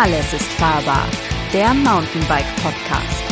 Alles ist fahrbar, der Mountainbike-Podcast.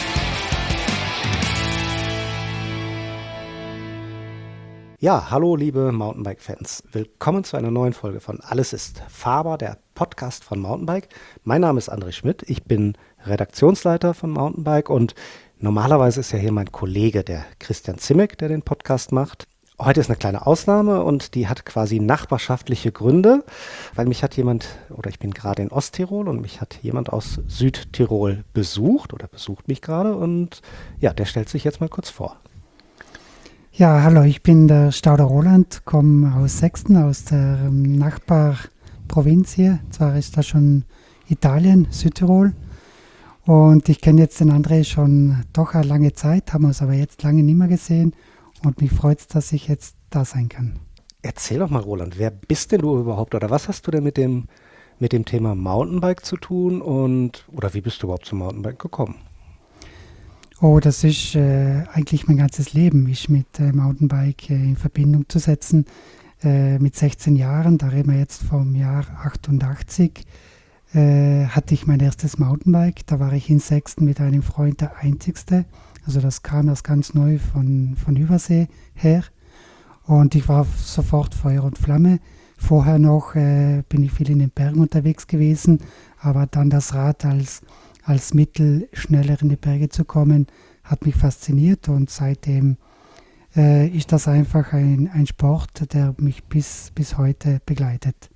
Ja, hallo liebe Mountainbike-Fans. Willkommen zu einer neuen Folge von Alles ist fahrbar, der Podcast von Mountainbike. Mein Name ist André Schmidt, ich bin Redaktionsleiter von Mountainbike und normalerweise ist ja hier mein Kollege, der Christian Zimmek, der den Podcast macht. Heute ist eine kleine Ausnahme und die hat quasi nachbarschaftliche Gründe, weil mich hat jemand, oder ich bin gerade in Osttirol und mich hat jemand aus Südtirol besucht oder besucht mich gerade und ja, der stellt sich jetzt mal kurz vor. Ja, hallo, ich bin der Stauder Roland, komme aus Sexten, aus der Nachbarprovinz hier. Zwar ist das schon Italien, Südtirol. Und ich kenne jetzt den André schon doch eine lange Zeit, haben uns aber jetzt lange nicht mehr gesehen. Und mich freut es, dass ich jetzt da sein kann. Erzähl doch mal, Roland, wer bist denn du überhaupt oder was hast du denn mit dem Thema Mountainbike zu tun oder wie bist du überhaupt zum Mountainbike gekommen? Oh, das ist eigentlich mein ganzes Leben, ist mit Mountainbike in Verbindung zu setzen. Mit 16 Jahren, da reden wir jetzt vom Jahr 88, hatte ich mein erstes Mountainbike. Da war ich in Sexten mit einem Freund der Einzigste. Also das kam erst ganz neu von Übersee her. Und ich war sofort Feuer und Flamme. Vorher noch bin ich viel in den Bergen unterwegs gewesen, aber dann das Rad als Mittel, schneller in die Berge zu kommen, hat mich fasziniert und seitdem ist das einfach ein Sport, der mich bis heute begleitet.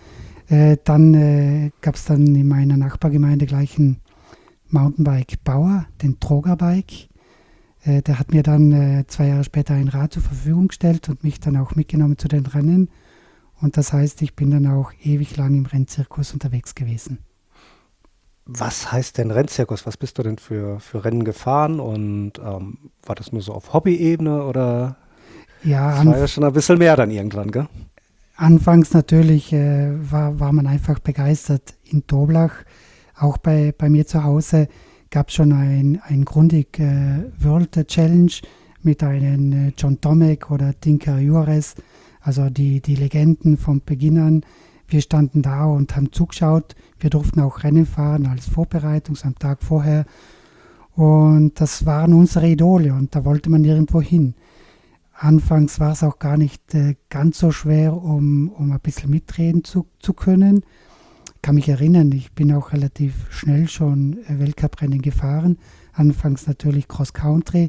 Dann gab es dann in meiner Nachbargemeinde gleich einen Mountainbike-Bauer, den Trogerbike. Der hat mir dann 2 Jahre später ein Rad zur Verfügung gestellt und mich dann auch mitgenommen zu den Rennen. Und das heißt, ich bin dann auch ewig lang im Rennzirkus unterwegs gewesen. Was heißt denn Rennzirkus? Was bist du denn für Rennen gefahren und war das nur so auf Hobby-Ebene oder? Ja, das war ja schon ein bisschen mehr dann irgendwann, gell? Anfangs natürlich war man einfach begeistert. In Toblach, auch bei mir zu Hause, gab es schon ein Grundig World Challenge mit einem John Tomek oder Tinker Juarez, also die Legenden vom Beginn an. Wir standen da und haben zugeschaut. Wir durften auch Rennen fahren als Vorbereitung am Tag vorher. Und das waren unsere Idole und da wollte man irgendwo hin. Anfangs war es auch gar nicht ganz so schwer, um ein bisschen mitreden zu können. Ich kann mich erinnern, ich bin auch relativ schnell schon Weltcuprennen gefahren. Anfangs natürlich Cross-Country.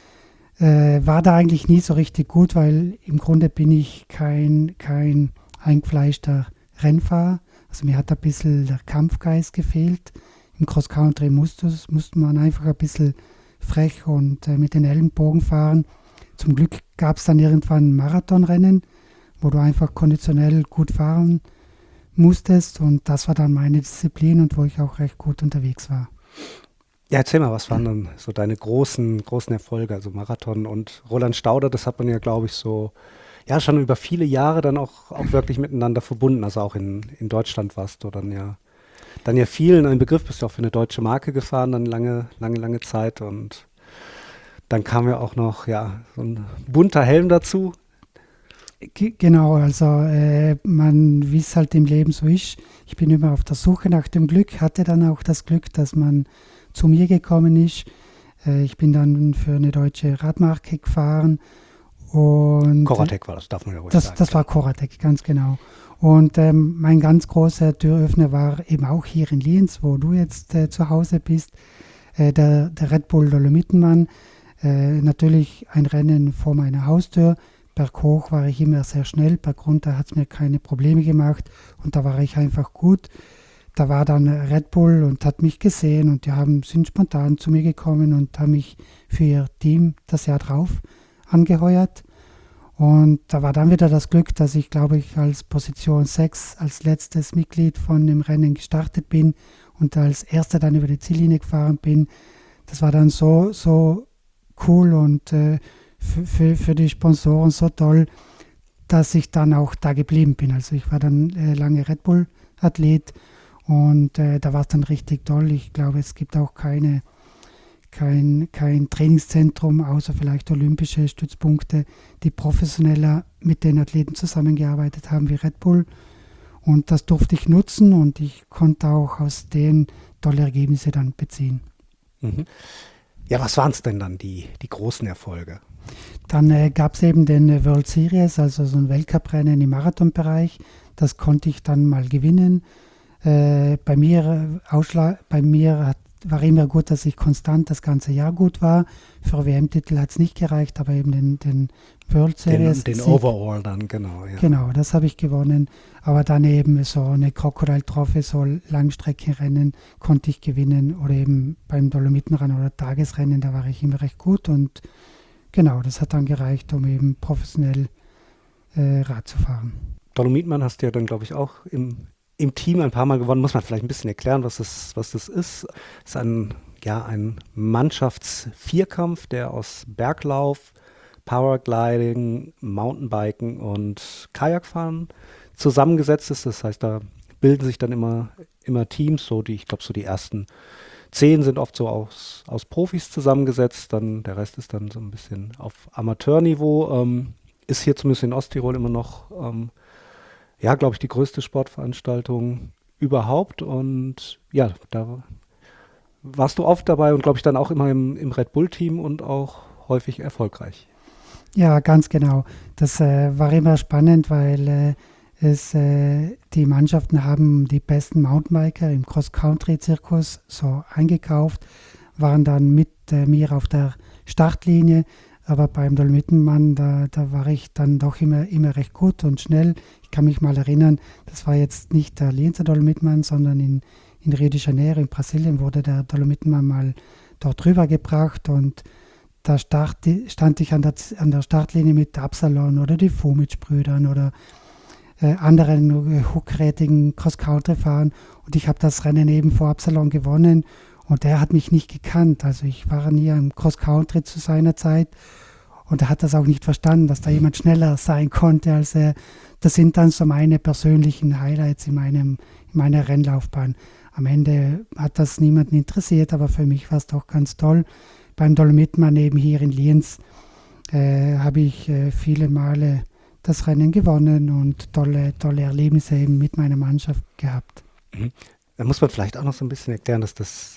War da eigentlich nie so richtig gut, weil im Grunde bin ich kein eingefleischter Rennfahrer. Also mir hat ein bisschen der Kampfgeist gefehlt. Im Cross-Country musste man einfach ein bisschen frech und mit den Ellenbogen fahren. Zum Glück gab es dann irgendwann Marathonrennen, wo du einfach konditionell gut fahren musstest und das war dann meine Disziplin und wo ich auch recht gut unterwegs war. Ja, erzähl mal, was waren dann so deine großen Erfolge, also Marathon und Roland Stauder, das hat man ja, glaube ich, so ja schon über viele Jahre dann auch wirklich miteinander verbunden, also auch in Deutschland warst du dann ja vielen ein Begriff, bist du auch für eine deutsche Marke gefahren, dann lange Zeit und dann kam ja auch noch so ein bunter Helm dazu. Genau, also wie es halt im Leben so ist, ich bin immer auf der Suche nach dem Glück, hatte dann auch das Glück, dass man zu mir gekommen ist. Ich bin dann für eine deutsche Radmarke gefahren. Coratec war das, darf man ja ruhig sagen. Das war Coratec, ganz genau. Und mein ganz großer Türöffner war eben auch hier in Lienz, wo du jetzt zu Hause bist, der Red Bull Dolomitenmann. Natürlich ein Rennen vor meiner Haustür. Berghoch war ich immer sehr schnell, bergunter hat es mir keine Probleme gemacht und da war ich einfach gut. Da war dann Red Bull und hat mich gesehen und die sind spontan zu mir gekommen und haben mich für ihr Team das Jahr drauf angeheuert. Und da war dann wieder das Glück, dass ich, glaube ich, als Position 6 als letztes Mitglied von dem Rennen gestartet bin und als erster dann über die Ziellinie gefahren bin. Das war dann so cool und für die Sponsoren so toll, dass ich dann auch da geblieben bin. Also ich war dann lange Red Bull-Athlet und da war es dann richtig toll. Ich glaube, es gibt auch kein Trainingszentrum, außer vielleicht olympische Stützpunkte, die professioneller mit den Athleten zusammengearbeitet haben wie Red Bull. Und das durfte ich nutzen und ich konnte auch aus denen tolle Ergebnisse dann beziehen. Mhm. Ja, was waren es denn dann, die großen Erfolge? Dann gab es eben den World Series, also so ein Weltcuprennen im Marathonbereich. Das konnte ich dann mal gewinnen. Bei mir war immer gut, dass ich konstant das ganze Jahr gut war. Für WM-Titel hat es nicht gereicht, aber eben den World Series. Den Overall dann, genau. Ja. Genau, das habe ich gewonnen. Aber dann eben so eine Crocodile Trophy, so Langstreckenrennen konnte ich gewinnen. Oder eben beim Dolomitenrennen oder Tagesrennen, da war ich immer recht gut. Und genau, das hat dann gereicht, um eben professionell Rad zu fahren. Dolomitmann hast du ja dann, glaube ich, auch im Team ein paar Mal gewonnen. Muss man vielleicht ein bisschen erklären, was das ist. Es ist ein Mannschaftsvierkampf, der aus Berglauf, Powergliding, Mountainbiken und Kajakfahren zusammengesetzt ist. Das heißt, da bilden sich dann immer Teams, ich glaube, so die ersten 10 sind oft so aus Profis zusammengesetzt, dann der Rest ist dann so ein bisschen auf Amateurniveau. Ist hier zumindest in Osttirol immer noch, glaube ich, die größte Sportveranstaltung überhaupt. Und ja, da warst du oft dabei und glaube ich dann auch immer im Red Bull-Team und auch häufig erfolgreich. Ja, ganz genau. Das war immer spannend, weil die Mannschaften haben die besten Mountainbiker im Cross-Country-Zirkus so eingekauft, waren dann mit mir auf der Startlinie, aber beim Dolomitenmann, da war ich dann doch immer recht gut und schnell. Ich kann mich mal erinnern, das war jetzt nicht der Lienzer Dolomitenmann, sondern in Rio de Janeiro in Brasilien wurde der Dolomitenmann mal dort rübergebracht und da stand ich an der Startlinie mit Absalon oder die Fumic-Brüdern oder anderen hochkarätigen Cross-Country-Fahrern und ich habe das Rennen eben vor Absalon gewonnen und der hat mich nicht gekannt. Also ich war nie im Cross-Country zu seiner Zeit und er hat das auch nicht verstanden, dass da jemand schneller sein konnte als er. Das sind dann so meine persönlichen Highlights in meiner Rennlaufbahn. Am Ende hat das niemanden interessiert, aber für mich war es doch ganz toll. Beim Dolomitmann eben hier in Lienz habe ich viele Male das Rennen gewonnen und tolle Erlebnisse eben mit meiner Mannschaft gehabt. Da muss man vielleicht auch noch so ein bisschen erklären, dass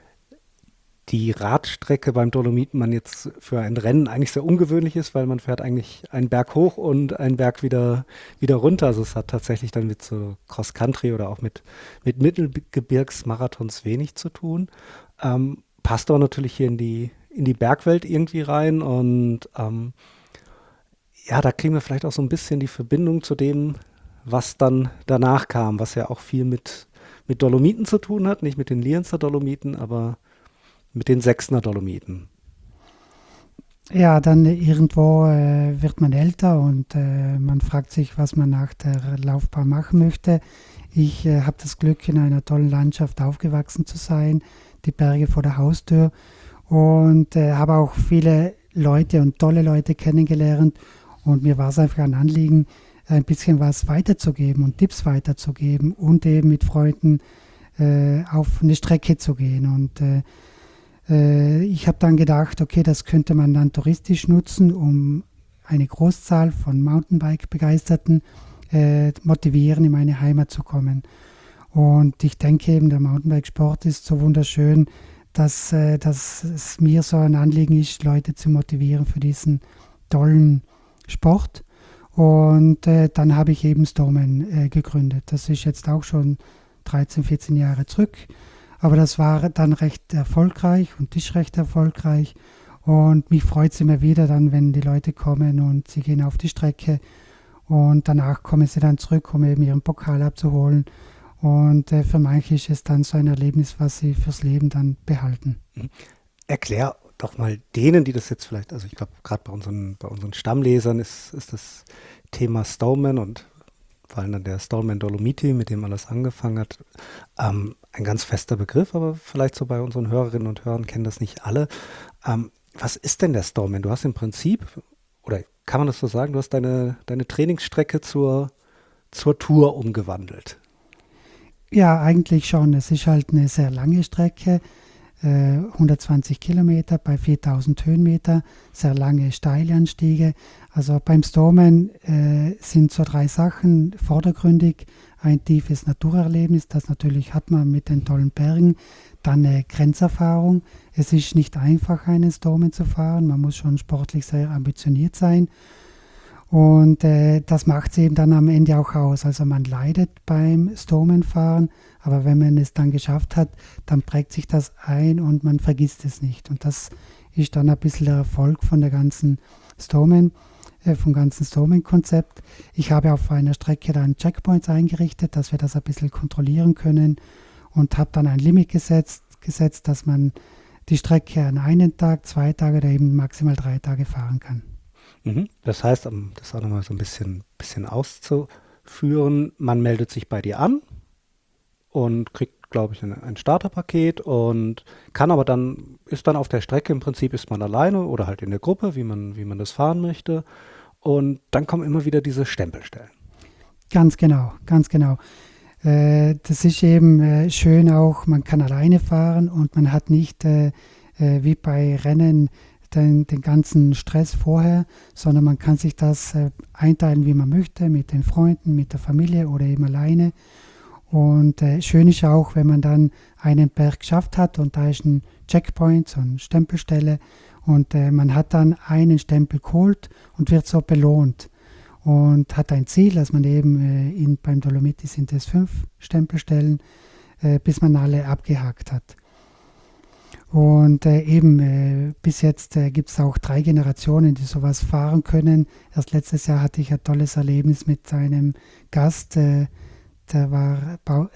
die Radstrecke beim Dolomitenmann jetzt für ein Rennen eigentlich sehr ungewöhnlich ist, weil man fährt eigentlich einen Berg hoch und einen Berg wieder runter. Also es hat tatsächlich dann mit so Cross-Country oder auch mit Mittelgebirgsmarathons wenig zu tun. Passt aber natürlich hier in die Bergwelt irgendwie rein und da kriegen wir vielleicht auch so ein bisschen die Verbindung zu dem, was dann danach kam, was ja auch viel mit Dolomiten zu tun hat, nicht mit den Lienzer Dolomiten, aber mit den Sechsner Dolomiten. Ja, dann irgendwo wird man älter und man fragt sich, was man nach der Laufbahn machen möchte. Ich habe das Glück, in einer tollen Landschaft aufgewachsen zu sein, die Berge vor der Haustür und habe auch viele Leute und tolle Leute kennengelernt und mir war es einfach ein Anliegen, ein bisschen was weiterzugeben und Tipps weiterzugeben und eben mit Freunden auf eine Strecke zu gehen und ich habe dann gedacht, okay, das könnte man dann touristisch nutzen, um eine Großzahl von Mountainbike-Begeisterten motivieren, in meine Heimat zu kommen. Und ich denke eben, der Mountainbike-Sport ist so wunderschön, dass es mir so ein Anliegen ist, Leute zu motivieren für diesen tollen Sport. Und dann habe ich eben Stoneman gegründet. Das ist jetzt auch schon 13, 14 Jahre zurück. Aber das war dann recht erfolgreich und ist recht erfolgreich. Und mich freut es immer wieder dann, wenn die Leute kommen und sie gehen auf die Strecke. Und danach kommen sie dann zurück, um eben ihren Pokal abzuholen. Und für manche ist es dann so ein Erlebnis, was sie fürs Leben dann behalten. Erklär doch mal denen, die das jetzt vielleicht, also ich glaube, gerade bei unseren Stammlesern ist das Thema Stoneman und vor allem dann der Stoneman Dolomiti, mit dem alles angefangen hat, ein ganz fester Begriff, aber vielleicht so bei unseren Hörerinnen und Hörern kennen das nicht alle. Was ist denn der Stoneman? Du hast im Prinzip, oder kann man das so sagen, du hast deine Trainingsstrecke zur Tour umgewandelt. Ja, eigentlich schon. Es ist halt eine sehr lange Strecke. 120 Kilometer bei 4000 Höhenmeter, sehr lange steile Anstiege. Also beim Stomen sind so 3 Sachen vordergründig. Ein tiefes Naturerlebnis, das natürlich hat man mit den tollen Bergen. Dann eine Grenzerfahrung. Es ist nicht einfach, einen Stomen zu fahren. Man muss schon sportlich sehr ambitioniert sein. Und das macht es eben dann am Ende auch aus. Also man leidet beim Stomenfahren, aber wenn man es dann geschafft hat, dann prägt sich das ein und man vergisst es nicht. Und das ist dann ein bisschen der Erfolg von der ganzen vom ganzen Stomen-Konzept. Ich habe auf einer Strecke dann Checkpoints eingerichtet, dass wir das ein bisschen kontrollieren können und habe dann ein Limit gesetzt, dass man die Strecke an einen Tag, 2 Tage oder eben maximal 3 Tage fahren kann. Das heißt, um das auch nochmal so ein bisschen auszuführen, man meldet sich bei dir an und kriegt, glaube ich, ein Starterpaket und kann aber dann, ist dann auf der Strecke, im Prinzip ist man alleine oder halt in der Gruppe, wie man das fahren möchte. Und dann kommen immer wieder diese Stempelstellen. Ganz genau, ganz genau. Das ist eben schön auch, man kann alleine fahren und man hat nicht wie bei Rennen den ganzen Stress vorher, sondern man kann sich das einteilen, wie man möchte, mit den Freunden, mit der Familie oder eben alleine. Und schön ist auch, wenn man dann einen Berg geschafft hat und da ist ein Checkpoint, so eine Stempelstelle und man hat dann einen Stempel geholt und wird so belohnt und hat ein Ziel, dass man eben beim Dolomiti sind es 5 Stempelstellen, bis man alle abgehakt hat. Und bis jetzt gibt es auch 3 Generationen, die sowas fahren können. Erst letztes Jahr hatte ich ein tolles Erlebnis mit einem Gast, der war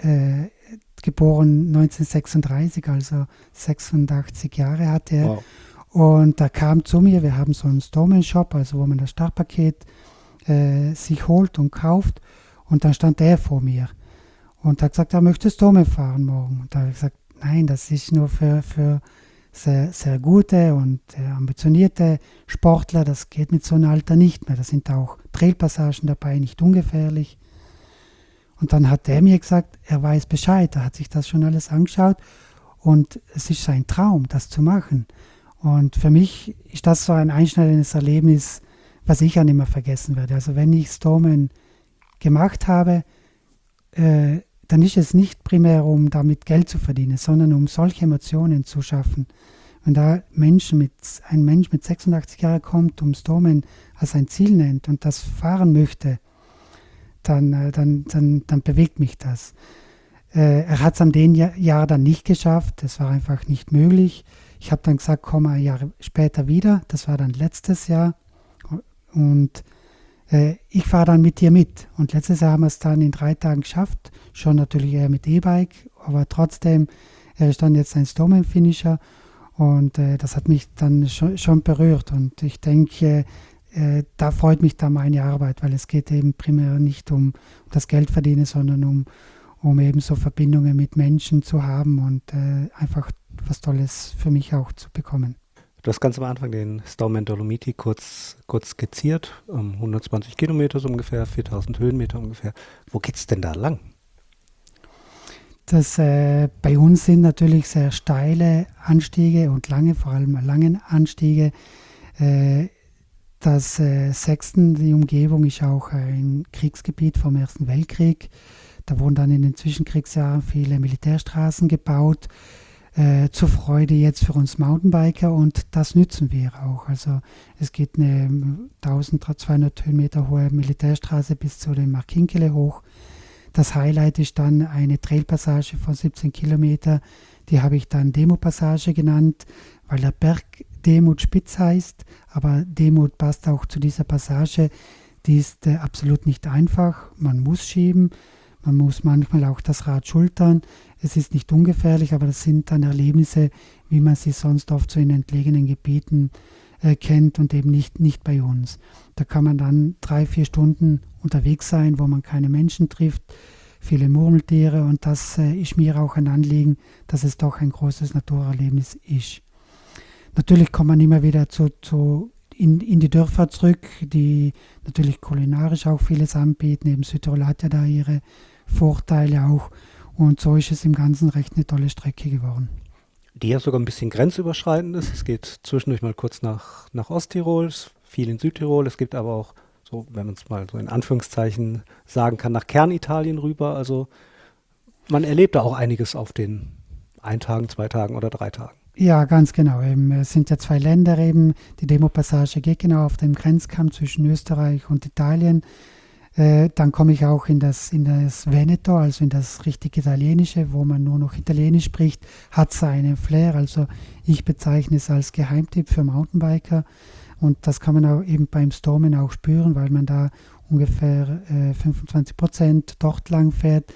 geboren 1936, also 86 Jahre hatte er. Wow. Und er kam zu mir, wir haben so einen Stomen-Shop, also wo man das Startpaket sich holt und kauft. Und dann stand er vor mir und hat gesagt, er möchte Stomen fahren morgen. Und da habe ich gesagt, nein, das ist nur für sehr, sehr gute und ambitionierte Sportler. Das geht mit so einem Alter nicht mehr. Da sind auch Trailpassagen dabei, nicht ungefährlich. Und dann hat er mir gesagt, er weiß Bescheid. Er hat sich das schon alles angeschaut. Und es ist sein Traum, das zu machen. Und für mich ist das so ein einschneidendes Erlebnis, was ich ja nicht mehr vergessen werde. Also wenn ich Stomen gemacht habe, dann ist es nicht primär, um damit Geld zu verdienen, sondern um solche Emotionen zu schaffen. Wenn da ein Mensch mit 86 Jahren kommt, um Stomen als ein Ziel nennt und das fahren möchte, dann bewegt mich das. Er hat es an dem Jahr dann nicht geschafft, das war einfach nicht möglich. Ich habe dann gesagt, komm ein Jahr später wieder, das war dann letztes Jahr und ich fahre dann mit dir mit. Und letztes Jahr haben wir es dann in 3 Tagen geschafft, schon natürlich eher mit E-Bike, aber trotzdem, er ist dann jetzt ein Stomen-Finisher und das hat mich dann schon berührt und ich denke, da freut mich dann meine Arbeit, weil es geht eben primär nicht um das Geld verdienen, sondern um eben so Verbindungen mit Menschen zu haben und einfach was Tolles für mich auch zu bekommen. Du hast ganz am Anfang den Stomen Dolomiti kurz skizziert, 120 Kilometer so ungefähr, 4000 Höhenmeter ungefähr. Wo geht's denn da lang? Das bei uns sind natürlich sehr steile Anstiege und vor allem lange Anstiege. Das Sexton, die Umgebung, ist auch ein Kriegsgebiet vom Ersten Weltkrieg. Da wurden dann in den Zwischenkriegsjahren viele Militärstraßen gebaut. Zur Freude jetzt für uns Mountainbiker und das nützen wir auch. Also es geht eine 1200 Höhenmeter hohe Militärstraße bis zu dem Markinkele hoch. Das Highlight ist dann eine Trailpassage von 17 Kilometer. Die habe ich dann Demo-Passage genannt, weil der Berg Demut Spitz heißt, aber Demut passt auch zu dieser Passage. Die ist absolut nicht einfach. Man muss schieben, man muss manchmal auch das Rad schultern. Es ist nicht ungefährlich, aber das sind dann Erlebnisse, wie man sie sonst oft so in entlegenen Gebieten kennt und eben nicht bei uns. Da kann man dann 3-4 Stunden unterwegs sein, wo man keine Menschen trifft, viele Murmeltiere und das ist mir auch ein Anliegen, dass es doch ein großes Naturerlebnis ist. Natürlich kommt man immer wieder in die Dörfer zurück, die natürlich kulinarisch auch vieles anbieten. Eben Südtirol hat ja da ihre Vorteile auch. Und so ist es im Ganzen recht eine tolle Strecke geworden. die ja sogar ein bisschen grenzüberschreitend ist. Es geht zwischendurch mal kurz nach Osttirol, viel in Südtirol. Es gibt aber auch, so, wenn man es mal so in Anführungszeichen sagen kann, nach Kernitalien rüber. Also man erlebt da auch einiges auf den 1 Tagen, 2 Tagen oder 3 Tagen. Ja, ganz genau. Es sind ja 2 Länder eben. Die Demopassage geht genau auf dem Grenzkamm zwischen Österreich und Italien. Dann komme ich auch in das Veneto, also in das richtig Italienische, wo man nur noch Italienisch spricht, hat seinen Flair. Also ich bezeichne es als Geheimtipp für Mountainbiker. Und das kann man auch eben beim Stormen auch spüren, weil man da ungefähr 25% dort lang fährt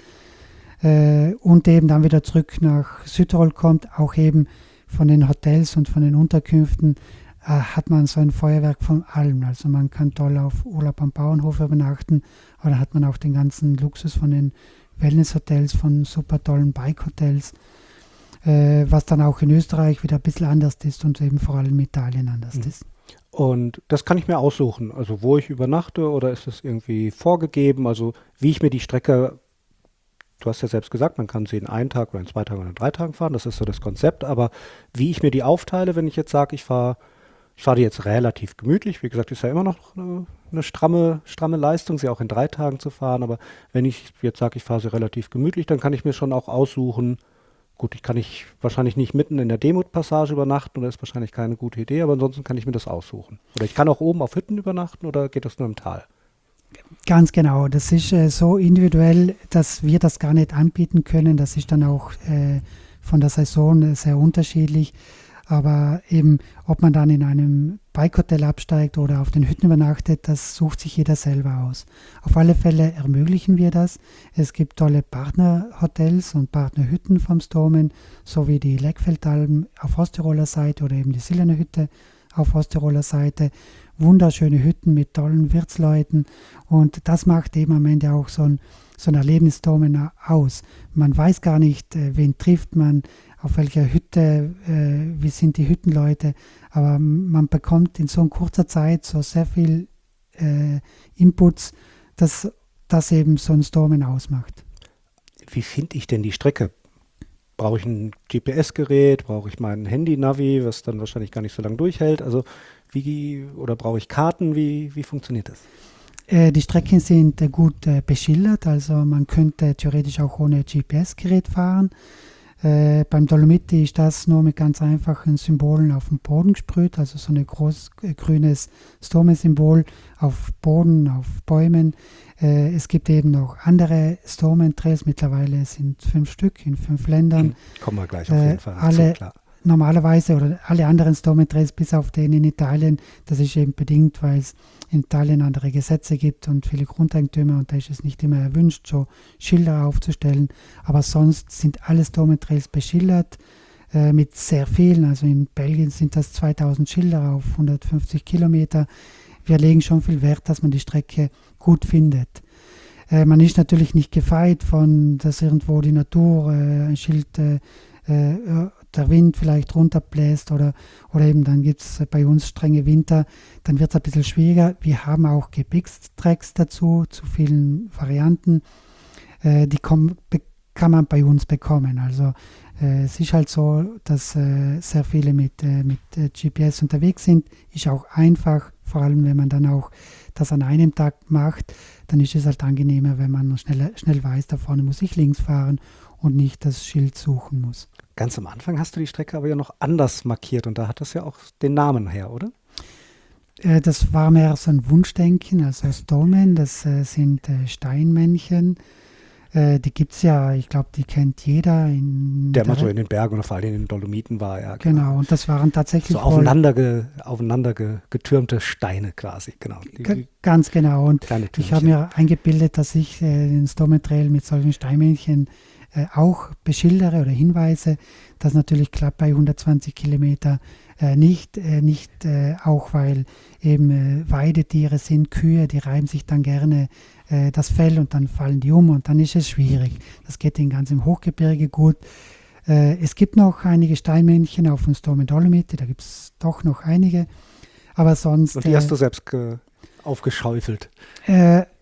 und eben dann wieder zurück nach Südtirol kommt, auch eben von den Hotels und von den Unterkünften hat man so ein Feuerwerk von allem. Also man kann toll auf Urlaub am Bauernhof übernachten, aber dann hat man auch den ganzen Luxus von den Wellnesshotels, von super tollen Bike-Hotels, was dann auch in Österreich wieder ein bisschen anders ist und eben vor allem in Italien anders ist. Und das kann ich mir aussuchen, also wo ich übernachte, oder ist das irgendwie vorgegeben, also wie ich mir die Strecke, du hast ja selbst gesagt, man kann sie in 1 Tag oder in 2 Tagen oder in 3 Tagen fahren, das ist so das Konzept, aber wie ich mir die aufteile, wenn ich jetzt sage, ich fahre die jetzt relativ gemütlich, wie gesagt, ist ja immer noch eine stramme Leistung, sie auch in 3 Tagen zu fahren, aber wenn ich jetzt sage, ich fahre sie relativ gemütlich, dann kann ich mir schon auch aussuchen, gut, ich kann wahrscheinlich nicht mitten in der Demut-Passage übernachten, oder ist wahrscheinlich keine gute Idee, aber ansonsten kann ich mir das aussuchen. Oder ich kann auch oben auf Hütten übernachten, oder geht das nur im Tal? Ganz genau, das ist so individuell, dass wir das gar nicht anbieten können. Das ist dann auch von der Saison sehr unterschiedlich. Aber eben, ob man dann in einem Bike-Hotel absteigt oder auf den Hütten übernachtet, das sucht sich jeder selber aus. Auf alle Fälle ermöglichen wir das. Es gibt tolle Partnerhotels und Partnerhütten vom Stormen, sowie die Leckfeldalm auf Osttiroler Seite oder eben die Sillerner Hütte auf Osttiroler Seite. Wunderschöne Hütten mit tollen Wirtsleuten, und das macht eben am Ende auch so ein Erlebnisstormen aus. Man weiß gar nicht, wen trifft man, auf welcher Hütte, wie sind die Hüttenleute, aber man bekommt in so kurzer Zeit so sehr viel Inputs, dass das eben so ein Stormen ausmacht. Wie finde ich denn die Strecke? Brauche ich ein GPS-Gerät? Brauche ich mein Handy-Navi, was dann wahrscheinlich gar nicht so lange durchhält? Also oder brauche ich Karten? Wie funktioniert das? Die Strecken sind gut beschildert, also man könnte theoretisch auch ohne GPS-Gerät fahren. Beim Dolomiti ist das nur mit ganz einfachen Symbolen auf dem Boden gesprüht, also so ein groß-grünes Stormen-Symbol auf Boden, auf Bäumen. Es gibt eben noch andere Stormen-Trails, mittlerweile sind 5 Stück in 5 Ländern. Kommen wir gleich auf jeden Fall alle klar. Normalerweise, oder alle anderen Stormen-Trails bis auf den in Italien, das ist eben bedingt, weil es in Italien andere Gesetze gibt und viele Grundeigentümer, und da ist es nicht immer erwünscht, so Schilder aufzustellen. Aber sonst sind alle Stormen-Trails beschildert mit sehr vielen. Also in Belgien sind das 2000 Schilder auf 150 Kilometer. Wir legen schon viel Wert, dass man die Strecke gut findet. Man ist natürlich nicht gefeit von, dass irgendwo die Natur ein Schild der Wind vielleicht runterbläst oder eben dann gibt es bei uns strenge Winter, dann wird es ein bisschen schwieriger. Wir haben auch Gebirgstracks dazu, zu vielen Varianten. Die kann man bei uns bekommen. Also es ist halt so, dass sehr viele mit GPS unterwegs sind. Ist auch einfach, vor allem wenn man dann auch das an einem Tag macht, dann ist es halt angenehmer, wenn man schnell weiß, da vorne muss ich links fahren und nicht das Schild suchen muss. Ganz am Anfang hast du die Strecke aber ja noch anders markiert, und da hat das ja auch den Namen her, oder? Das war mehr so ein Wunschdenken, also Stormen, das sind Steinmännchen. Die gibt es ja, ich glaube, die kennt jeder. Der mal so in den Bergen oder vor allem in den Dolomiten war, ja. Genau, und das waren tatsächlich so aufeinander getürmte Steine quasi, genau. Ganz genau, und ich habe mir eingebildet, dass ich den Stormen-Trail mit solchen Steinmännchen auch beschildere oder hinweise. Das natürlich klappt bei 120 Kilometer nicht, auch weil eben Weidetiere sind, Kühe, die reiben sich dann gerne das Fell und dann fallen die um und dann ist es schwierig. Das geht in ganz im Hochgebirge gut. Es gibt noch einige Steinmännchen auf dem Stormen Dolomiti, da gibt es doch noch einige, aber sonst... Und die hast du selbst aufgeschaufelt?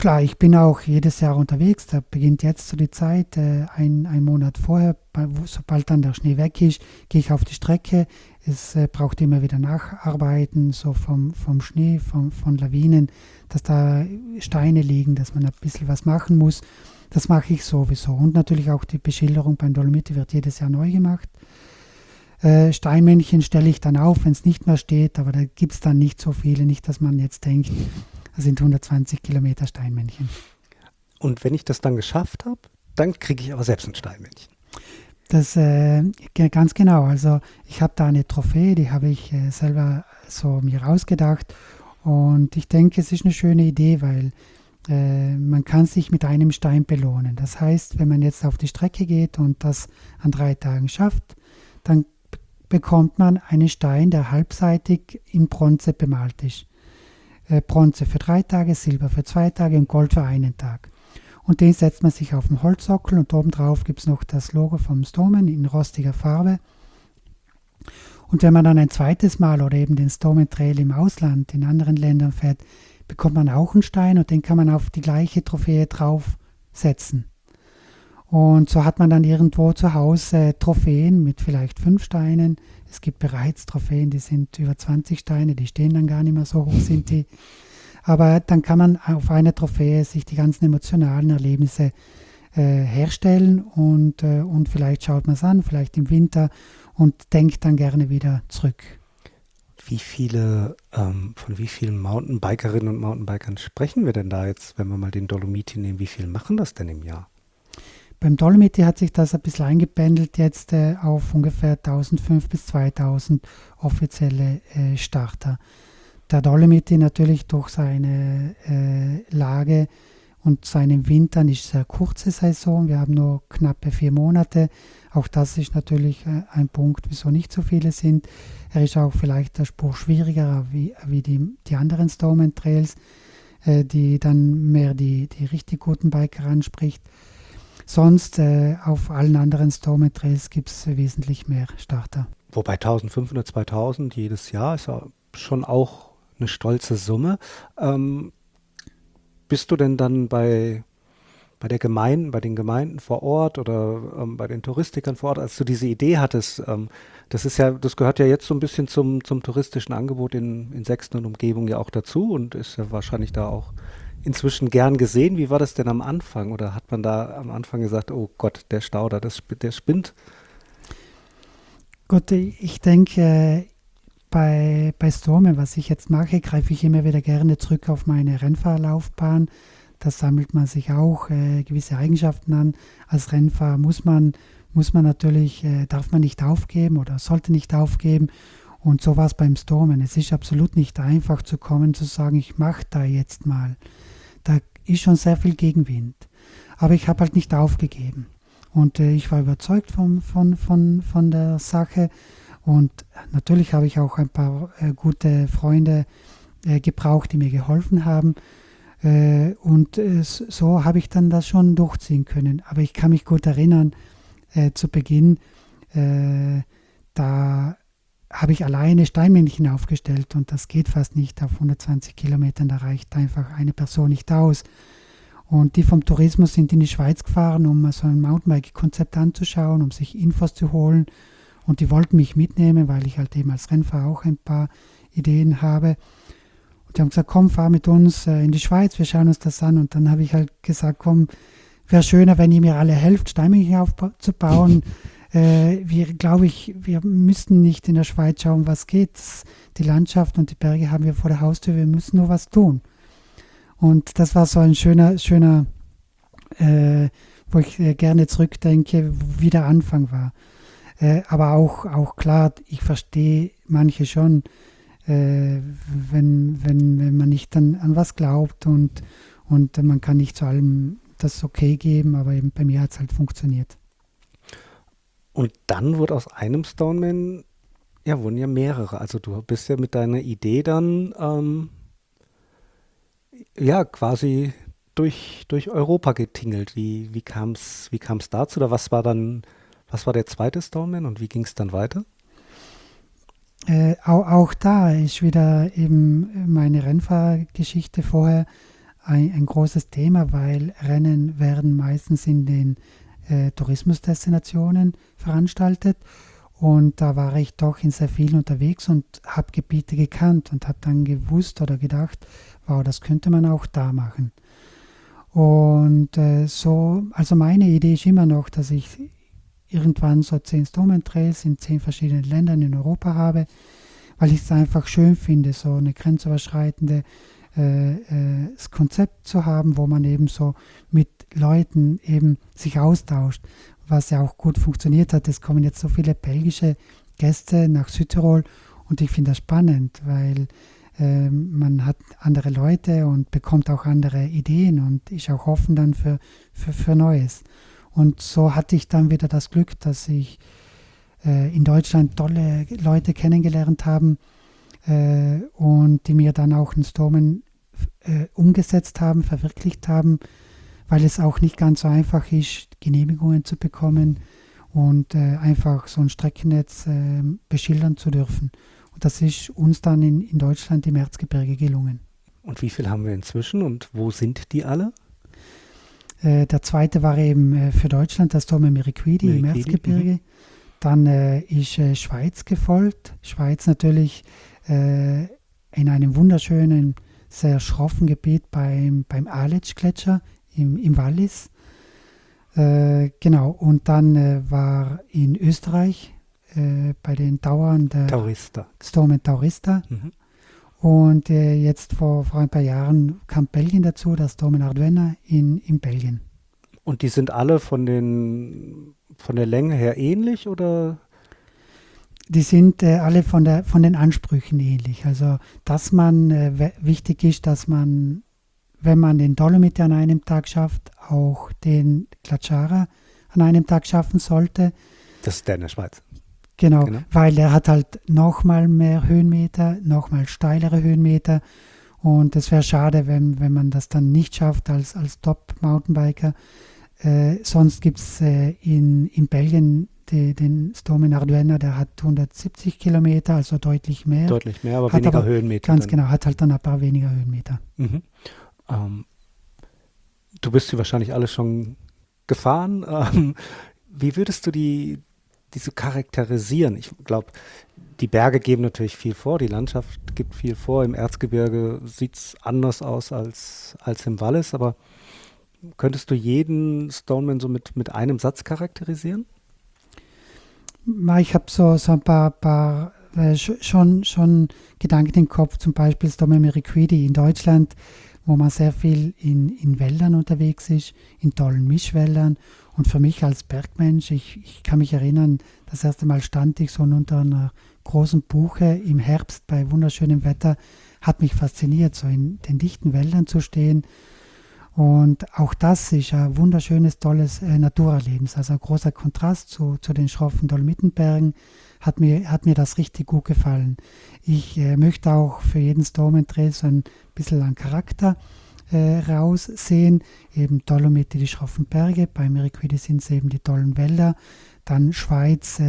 Klar, ich bin auch jedes Jahr unterwegs. Da beginnt jetzt so die Zeit, ein Monat vorher, sobald dann der Schnee weg ist, gehe ich auf die Strecke. Es braucht immer wieder Nacharbeiten, so vom Schnee, von Lawinen, dass da Steine liegen, dass man ein bisschen was machen muss. Das mache ich sowieso. Und natürlich auch die Beschilderung beim Dolomiti wird jedes Jahr neu gemacht. Steinmännchen stelle ich dann auf, wenn es nicht mehr steht, aber da gibt es dann nicht so viele. Nicht, dass man jetzt denkt, das sind 120 Kilometer Steinmännchen. Und wenn ich das dann geschafft habe, dann kriege ich aber selbst ein Steinmännchen. Das ganz genau. Also ich habe da eine Trophäe, die habe ich selber so mir ausgedacht. Und ich denke, es ist eine schöne Idee, weil man kann sich mit einem Stein belohnen. Das heißt, wenn man jetzt auf die Strecke geht und das an 3 Tagen schafft, dann bekommt man einen Stein, der halbseitig in Bronze bemalt ist. Bronze für 3 Tage, Silber für 2 Tage und Gold für 1 Tag. Und den setzt man sich auf den Holzsockel und obendrauf gibt es noch das Logo vom Stoneman in rostiger Farbe. Und wenn man dann ein zweites Mal oder eben den Stoneman Trail im Ausland, in anderen Ländern fährt, bekommt man auch einen Stein und den kann man auf die gleiche Trophäe draufsetzen. Und so hat man dann irgendwo zu Hause Trophäen mit vielleicht 5 Steinen. Es gibt bereits Trophäen, die sind über 20 Steine, die stehen dann gar nicht mehr so hoch, sind die. Aber dann kann man auf einer Trophäe sich die ganzen emotionalen Erlebnisse herstellen und vielleicht schaut man es an, vielleicht im Winter und denkt dann gerne wieder zurück. Von wie vielen Mountainbikerinnen und Mountainbikern sprechen wir denn da jetzt, wenn wir mal den Dolomiti nehmen? Wie viel machen das denn im Jahr? Beim Dolomiti hat sich das ein bisschen eingependelt jetzt auf ungefähr 1500 bis 2000 offizielle Starter. Der Dolomiti natürlich durch seine Lage und seinen Wintern ist sehr kurze Saison. Wir haben nur knappe 4 Monate. Auch das ist natürlich ein Punkt, wieso nicht so viele sind. Er ist auch vielleicht der Spur schwieriger wie die anderen Stoneman Trails, die dann mehr die richtig guten Biker anspricht. Sonst auf allen anderen Stoneman Trails gibt es wesentlich mehr Starter. Wobei 1500, 2000 jedes Jahr ist ja schon auch eine stolze Summe. Bist du denn dann bei den Gemeinden vor Ort oder bei den Touristikern vor Ort, als du diese Idee hattest, das gehört ja jetzt so ein bisschen zum touristischen Angebot in Sexten und Umgebung ja auch dazu und ist ja wahrscheinlich da auch inzwischen gern gesehen. Wie war das denn am Anfang? Oder hat man da am Anfang gesagt, oh Gott, der Stau da, der spinnt? Gut, ich denke, bei Stoneman, was ich jetzt mache, greife ich immer wieder gerne zurück auf meine Rennfahrlaufbahn. Da sammelt man sich auch gewisse Eigenschaften an. Als Rennfahrer muss man natürlich, darf man nicht aufgeben oder sollte nicht aufgeben. Und so war es beim Stoneman. Es ist absolut nicht einfach zu kommen, zu sagen, ich mache da jetzt mal. Da ist schon sehr viel Gegenwind. Aber ich habe halt nicht aufgegeben. Und ich war überzeugt von der Sache. Und natürlich habe ich auch ein paar gute Freunde gebraucht, die mir geholfen haben. So habe ich dann das schon durchziehen können. Aber ich kann mich gut erinnern, zu Beginn, da habe ich alleine Steinmännchen aufgestellt und das geht fast nicht auf 120 Kilometern, da reicht einfach eine Person nicht aus. Und die vom Tourismus sind in die Schweiz gefahren, um so ein Mountainbike-Konzept anzuschauen, um sich Infos zu holen. Und die wollten mich mitnehmen, weil ich halt eben als Rennfahrer auch ein paar Ideen habe. Und die haben gesagt, komm, fahr mit uns in die Schweiz, wir schauen uns das an. Und dann habe ich halt gesagt, komm, wäre schöner, wenn ihr mir alle helft, Steinmännchen aufzubauen. Wir müssten nicht in der Schweiz schauen, was geht. Die Landschaft und die Berge haben wir vor der Haustür, wir müssen nur was tun. Und das war so ein schöner wo ich gerne zurückdenke, wie der Anfang war. Aber auch klar, ich verstehe manche schon, wenn man nicht an was glaubt und man kann nicht zu allem das okay geben, aber eben bei mir hat es halt funktioniert. Und dann wurde aus einem Stoneman, wurden ja mehrere. Also du bist ja mit deiner Idee dann quasi durch Europa getingelt. Wie kam's dazu? Oder was war der zweite Stoneman und wie ging es dann weiter? Auch da ist wieder eben meine Rennfahrgeschichte vorher. ein großes Thema, weil Rennen werden meistens in den Tourismusdestinationen veranstaltet. Und da war ich doch in sehr vielen unterwegs und habe Gebiete gekannt und habe dann gewusst oder gedacht, wow, das könnte man auch da machen. Und also meine Idee ist immer noch, dass ich irgendwann so 10 Stoneman Trails in 10 verschiedenen Ländern in Europa habe, weil ich es einfach schön finde, so eine grenzüberschreitende das Konzept zu haben, wo man eben so mit Leuten eben sich austauscht, was ja auch gut funktioniert hat. Es kommen jetzt so viele belgische Gäste nach Südtirol und ich finde das spannend, weil man hat andere Leute und bekommt auch andere Ideen und ist auch offen dann für Neues. Und so hatte ich dann wieder das Glück, dass ich in Deutschland tolle Leute kennengelernt habe und die mir dann auch einen Stoneman umgesetzt haben, verwirklicht haben, weil es auch nicht ganz so einfach ist, Genehmigungen zu bekommen und einfach so ein Streckennetz beschildern zu dürfen. Und das ist uns dann in Deutschland im Erzgebirge gelungen. Und wie viel haben wir inzwischen und wo sind die alle? Der zweite war eben für Deutschland das Stoneman Miriquidi im Erzgebirge. Dann ist Schweiz gefolgt. Schweiz natürlich in einem wunderschönen, sehr schroffen Gebiet beim Aletsch-Gletscher im Wallis. Genau, und dann war in Österreich bei den Tauern der Stoneman Taurista. Und jetzt vor ein paar Jahren kam Belgien dazu, das Stoneman Ardennes in Belgien. Und die sind alle von der Länge her ähnlich, oder? Die sind alle von den Ansprüchen ähnlich. Also, dass man wichtig ist, dass man, wenn man den Dolomite an einem Tag schafft, auch den Gletscher an einem Tag schaffen sollte. Das ist der in der Schweiz. Genau, weil der hat halt nochmal mehr Höhenmeter, nochmal steilere Höhenmeter. Und es wäre schade, wenn man das dann nicht schafft als Top-Mountainbiker. Sonst gibt es in Belgien den Stoneman Ardennes, der hat 170 Kilometer, also deutlich mehr. Deutlich mehr, aber weniger Höhenmeter. Ganz genau, hat halt dann ein paar weniger Höhenmeter. Mhm. Du bist sie wahrscheinlich alle schon gefahren. Wie würdest du die so charakterisieren? Ich glaube, die Berge geben natürlich viel vor, die Landschaft gibt viel vor. Im Erzgebirge sieht es anders aus als im Wallis, aber könntest du jeden Stoneman so mit einem Satz charakterisieren? Ich habe so ein paar schon Gedanken im Kopf, zum Beispiel Stoneman Miriquidi in Deutschland, wo man sehr viel in Wäldern unterwegs ist, in tollen Mischwäldern. Und für mich als Bergmensch, ich kann mich erinnern, das erste Mal stand ich so unter einer großen Buche im Herbst bei wunderschönem Wetter, hat mich fasziniert, so in den dichten Wäldern zu stehen. Und auch das ist ein wunderschönes, tolles Naturerlebnis. Also ein großer Kontrast zu den schroffen Dolomitenbergen hat mir das richtig gut gefallen. Ich möchte auch für jeden Stoneman Trail so ein bisschen an Charakter raussehen. Eben Dolomite, die schroffen Berge, bei Miriquidi sind es eben die tollen Wälder. Dann Schweiz,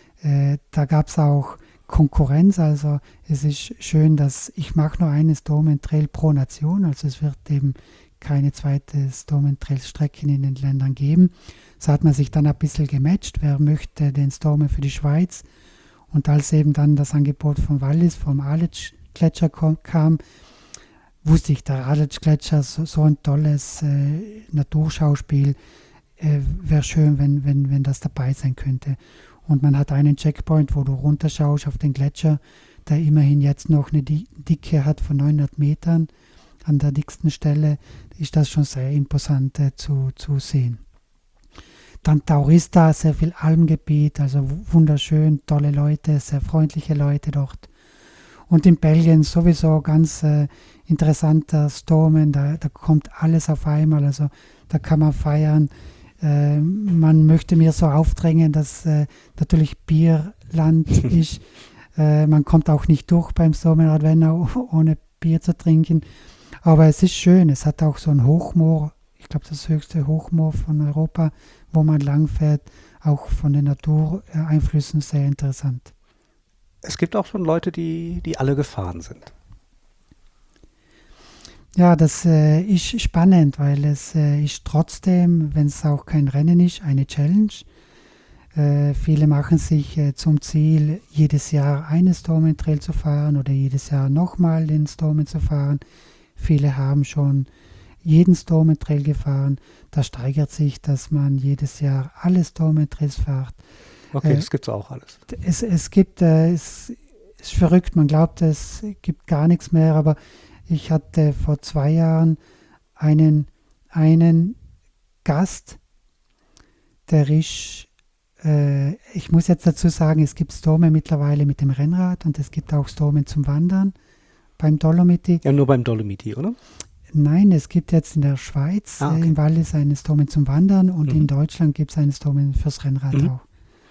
da gab es auch Konkurrenz, also es ist schön, dass ich mache nur einen Stoneman Trail pro Nation, also es wird eben keine zweite Stoneman Trail Strecken in den Ländern geben. So hat man sich dann ein bisschen gematcht, wer möchte den Stoneman für die Schweiz. Und als eben dann das Angebot von Wallis, vom Aletsch-Gletscher kam, wusste ich, der Aletsch-Gletscher, so ein tolles Naturschauspiel, wäre schön, wenn das dabei sein könnte. Und man hat einen Checkpoint, wo du runterschaust auf den Gletscher, der immerhin jetzt noch eine Dicke hat von 900 Metern. An der dicksten Stelle ist das schon sehr imposant zu sehen. Dann Taurista, sehr viel Almgebiet, also wunderschön, tolle Leute, sehr freundliche Leute dort. Und in Belgien sowieso ganz interessanter Stoneman, da kommt alles auf einmal, also da kann man feiern. Man möchte mir so aufdrängen, dass natürlich Bierland ist. Man kommt auch nicht durch beim Stoneman Ardennes ohne Bier zu trinken. Aber es ist schön, es hat auch so ein Hochmoor, ich glaube das höchste Hochmoor von Europa, wo man langfährt, auch von den Natureinflüssen sehr interessant. Es gibt auch schon Leute, die alle gefahren sind. Ja, das ist spannend, weil es ist trotzdem, wenn es auch kein Rennen ist, eine Challenge. Viele machen sich zum Ziel, jedes Jahr einen Stormont Trail zu fahren oder jedes Jahr nochmal den Stormont zu fahren. Viele haben schon jeden Stormont Trail gefahren. Da steigert sich, dass man jedes Jahr alle Stormont Trails fährt. Okay, das gibt es auch alles. Es ist verrückt, man glaubt, es gibt gar nichts mehr, aber ich hatte vor 2 Jahren einen Gast, der ist, ich muss jetzt dazu sagen, es gibt Stormen mittlerweile mit dem Rennrad und es gibt auch Stormen zum Wandern beim Dolomiti. Ja, nur beim Dolomiti, oder? Nein, es gibt jetzt in der Schweiz, okay. im Wallis eine Stormen zum Wandern und in Deutschland gibt es eine Stormen fürs Rennrad auch.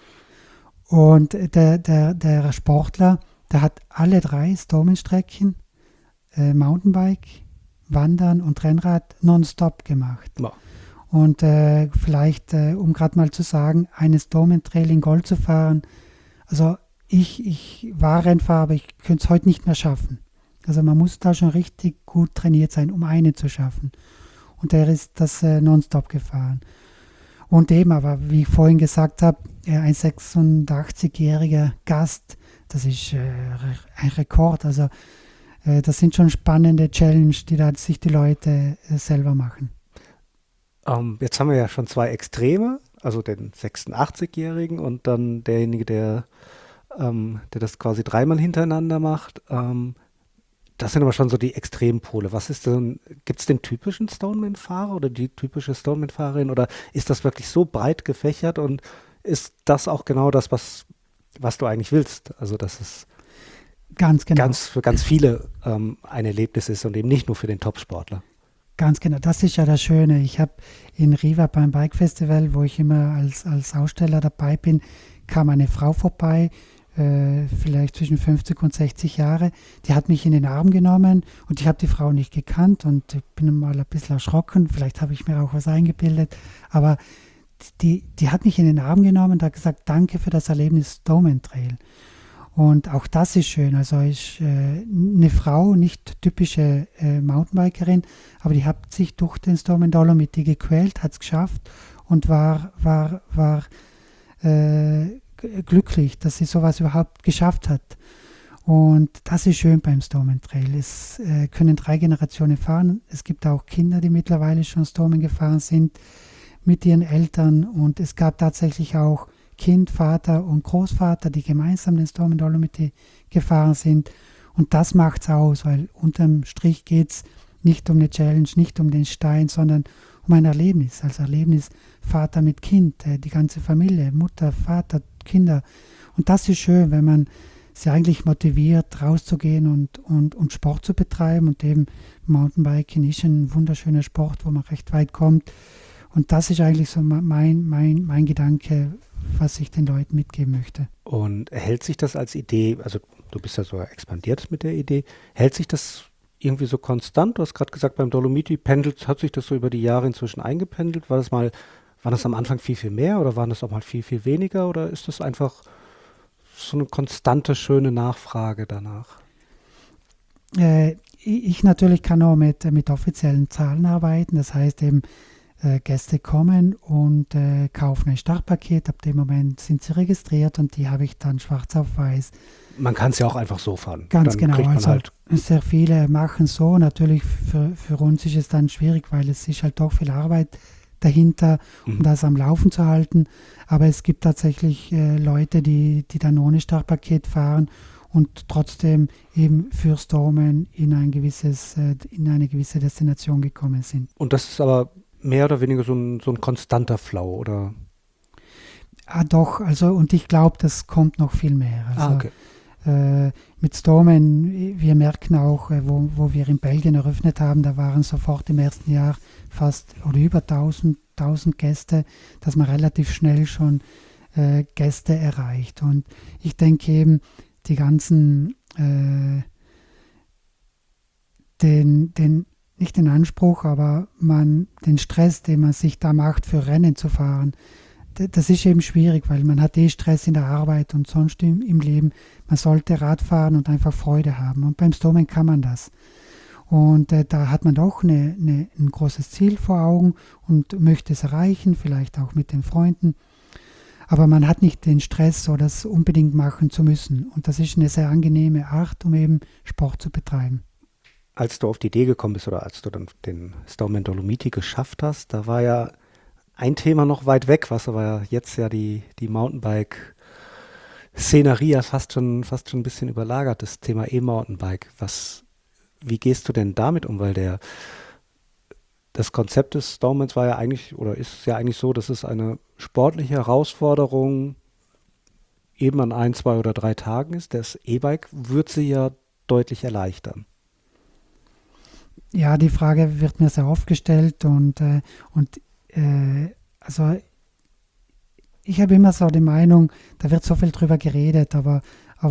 Und der Sportler, der hat alle 3 Stormenstrecken, Mountainbike, Wandern und Rennrad nonstop gemacht. Ja. Und vielleicht, um gerade mal zu sagen, eine Stormont Trail in Gold zu fahren, also ich war Rennfahrer, aber ich könnte es heute nicht mehr schaffen. Also man muss da schon richtig gut trainiert sein, um eine zu schaffen. Und der ist das nonstop gefahren. Und eben, aber wie ich vorhin gesagt habe, ein 86-jähriger Gast, das ist ein Rekord. Also das sind schon spannende Challenges, die da sich die Leute selber machen. Jetzt haben wir ja schon 2 Extreme, also den 86-Jährigen und dann derjenige, der das quasi 3-mal hintereinander macht. Das sind aber schon so die Extrempole. Was ist denn, gibt es den typischen Stoneman-Fahrer oder die typische Stoneman-Fahrerin oder ist das wirklich so breit gefächert und ist das auch genau das, was du eigentlich willst? Also dass es ganz genau. für ganz viele ein Erlebnis ist und eben nicht nur für den Top-Sportler. Ganz genau, das ist ja das Schöne. Ich habe in Riva beim Bike Festival, wo ich immer als Aussteller dabei bin, kam eine Frau vorbei, vielleicht zwischen 50 und 60 Jahre. Die hat mich in den Arm genommen und ich habe die Frau nicht gekannt und bin mal ein bisschen erschrocken. Vielleicht habe ich mir auch was eingebildet, aber die hat mich in den Arm genommen und hat gesagt, danke für das Erlebnis Stormont Trail. Und auch das ist schön. Also ist eine Frau, nicht typische Mountainbikerin, aber die hat sich durch den Stormont Dolomiti gequält, hat es geschafft und war glücklich, dass sie sowas überhaupt geschafft hat. Und das ist schön beim Stormont Trail. Es können 3 Generationen fahren. Es gibt auch Kinder, die mittlerweile schon Stormont gefahren sind mit ihren Eltern. Und es gab tatsächlich auch Kind, Vater und Großvater, die gemeinsam den Stormont Dolomiti gefahren sind. Und das macht es aus, weil unterm Strich geht es nicht um eine Challenge, nicht um den Stein, sondern um ein Erlebnis. Also Erlebnis Vater mit Kind, die ganze Familie, Mutter, Vater, Kinder. Und das ist schön, wenn man sie eigentlich motiviert, rauszugehen und Sport zu betreiben. Und eben Mountainbiken ist ein wunderschöner Sport, wo man recht weit kommt. Und das ist eigentlich so mein Gedanke, was ich den Leuten mitgeben möchte. Und hält sich das als Idee, also du bist ja so expandiert mit der Idee, hält sich das irgendwie so konstant? Du hast gerade gesagt, beim Dolomiti hat sich das so über die Jahre inzwischen eingependelt. War das am Anfang viel, viel mehr oder waren das auch mal viel, viel weniger? Oder ist das einfach so eine konstante, schöne Nachfrage danach? Ich natürlich kann auch mit offiziellen Zahlen arbeiten. Das heißt eben, Gäste kommen und kaufen ein Startpaket. Ab dem Moment sind sie registriert und die habe ich dann schwarz auf weiß. Man kann es ja auch einfach so fahren. Ganz dann genau. Also halt sehr viele machen so. Natürlich für uns ist es dann schwierig, weil es ist halt doch viel Arbeit dahinter, um das am Laufen zu halten. Aber es gibt tatsächlich Leute, die dann ohne Startpaket fahren und trotzdem eben für Stormen in eine gewisse Destination gekommen sind. Und das ist aber mehr oder weniger so ein konstanter Flow, oder? Ah, doch, also und ich glaube, das kommt noch viel mehr. Also, okay. Mit Stormen, wir merken auch, wo wir in Belgien eröffnet haben, da waren sofort im ersten Jahr fast oder über 1000 Gäste, dass man relativ schnell schon Gäste erreicht. Und ich denke eben, die ganzen, nicht den Anspruch, aber den Stress, den man sich da macht, für Rennen zu fahren, das ist eben schwierig, weil man hat Stress in der Arbeit und sonst im Leben. Man sollte Rad fahren und einfach Freude haben. Und beim Stormen kann man das. Und da hat man doch ein großes Ziel vor Augen und möchte es erreichen, vielleicht auch mit den Freunden. Aber man hat nicht den Stress, so das unbedingt machen zu müssen. Und das ist eine sehr angenehme Art, um eben Sport zu betreiben. Als du auf die Idee gekommen bist oder als du dann den Stoneman Dolomiti geschafft hast, da war ja ein Thema noch weit weg, was aber ja jetzt ja die Mountainbike-Szenerie ja fast schon ein bisschen überlagert, das Thema E-Mountainbike. Wie gehst du denn damit um? Weil das Konzept des Stonemans war ja eigentlich, oder ist ja eigentlich so, dass es eine sportliche Herausforderung eben an 1, 2 oder 3 Tagen ist. Das E-Bike wird sie ja deutlich erleichtern. Ja, die Frage wird mir sehr oft gestellt also ich habe immer so die Meinung, da wird so viel drüber geredet, aber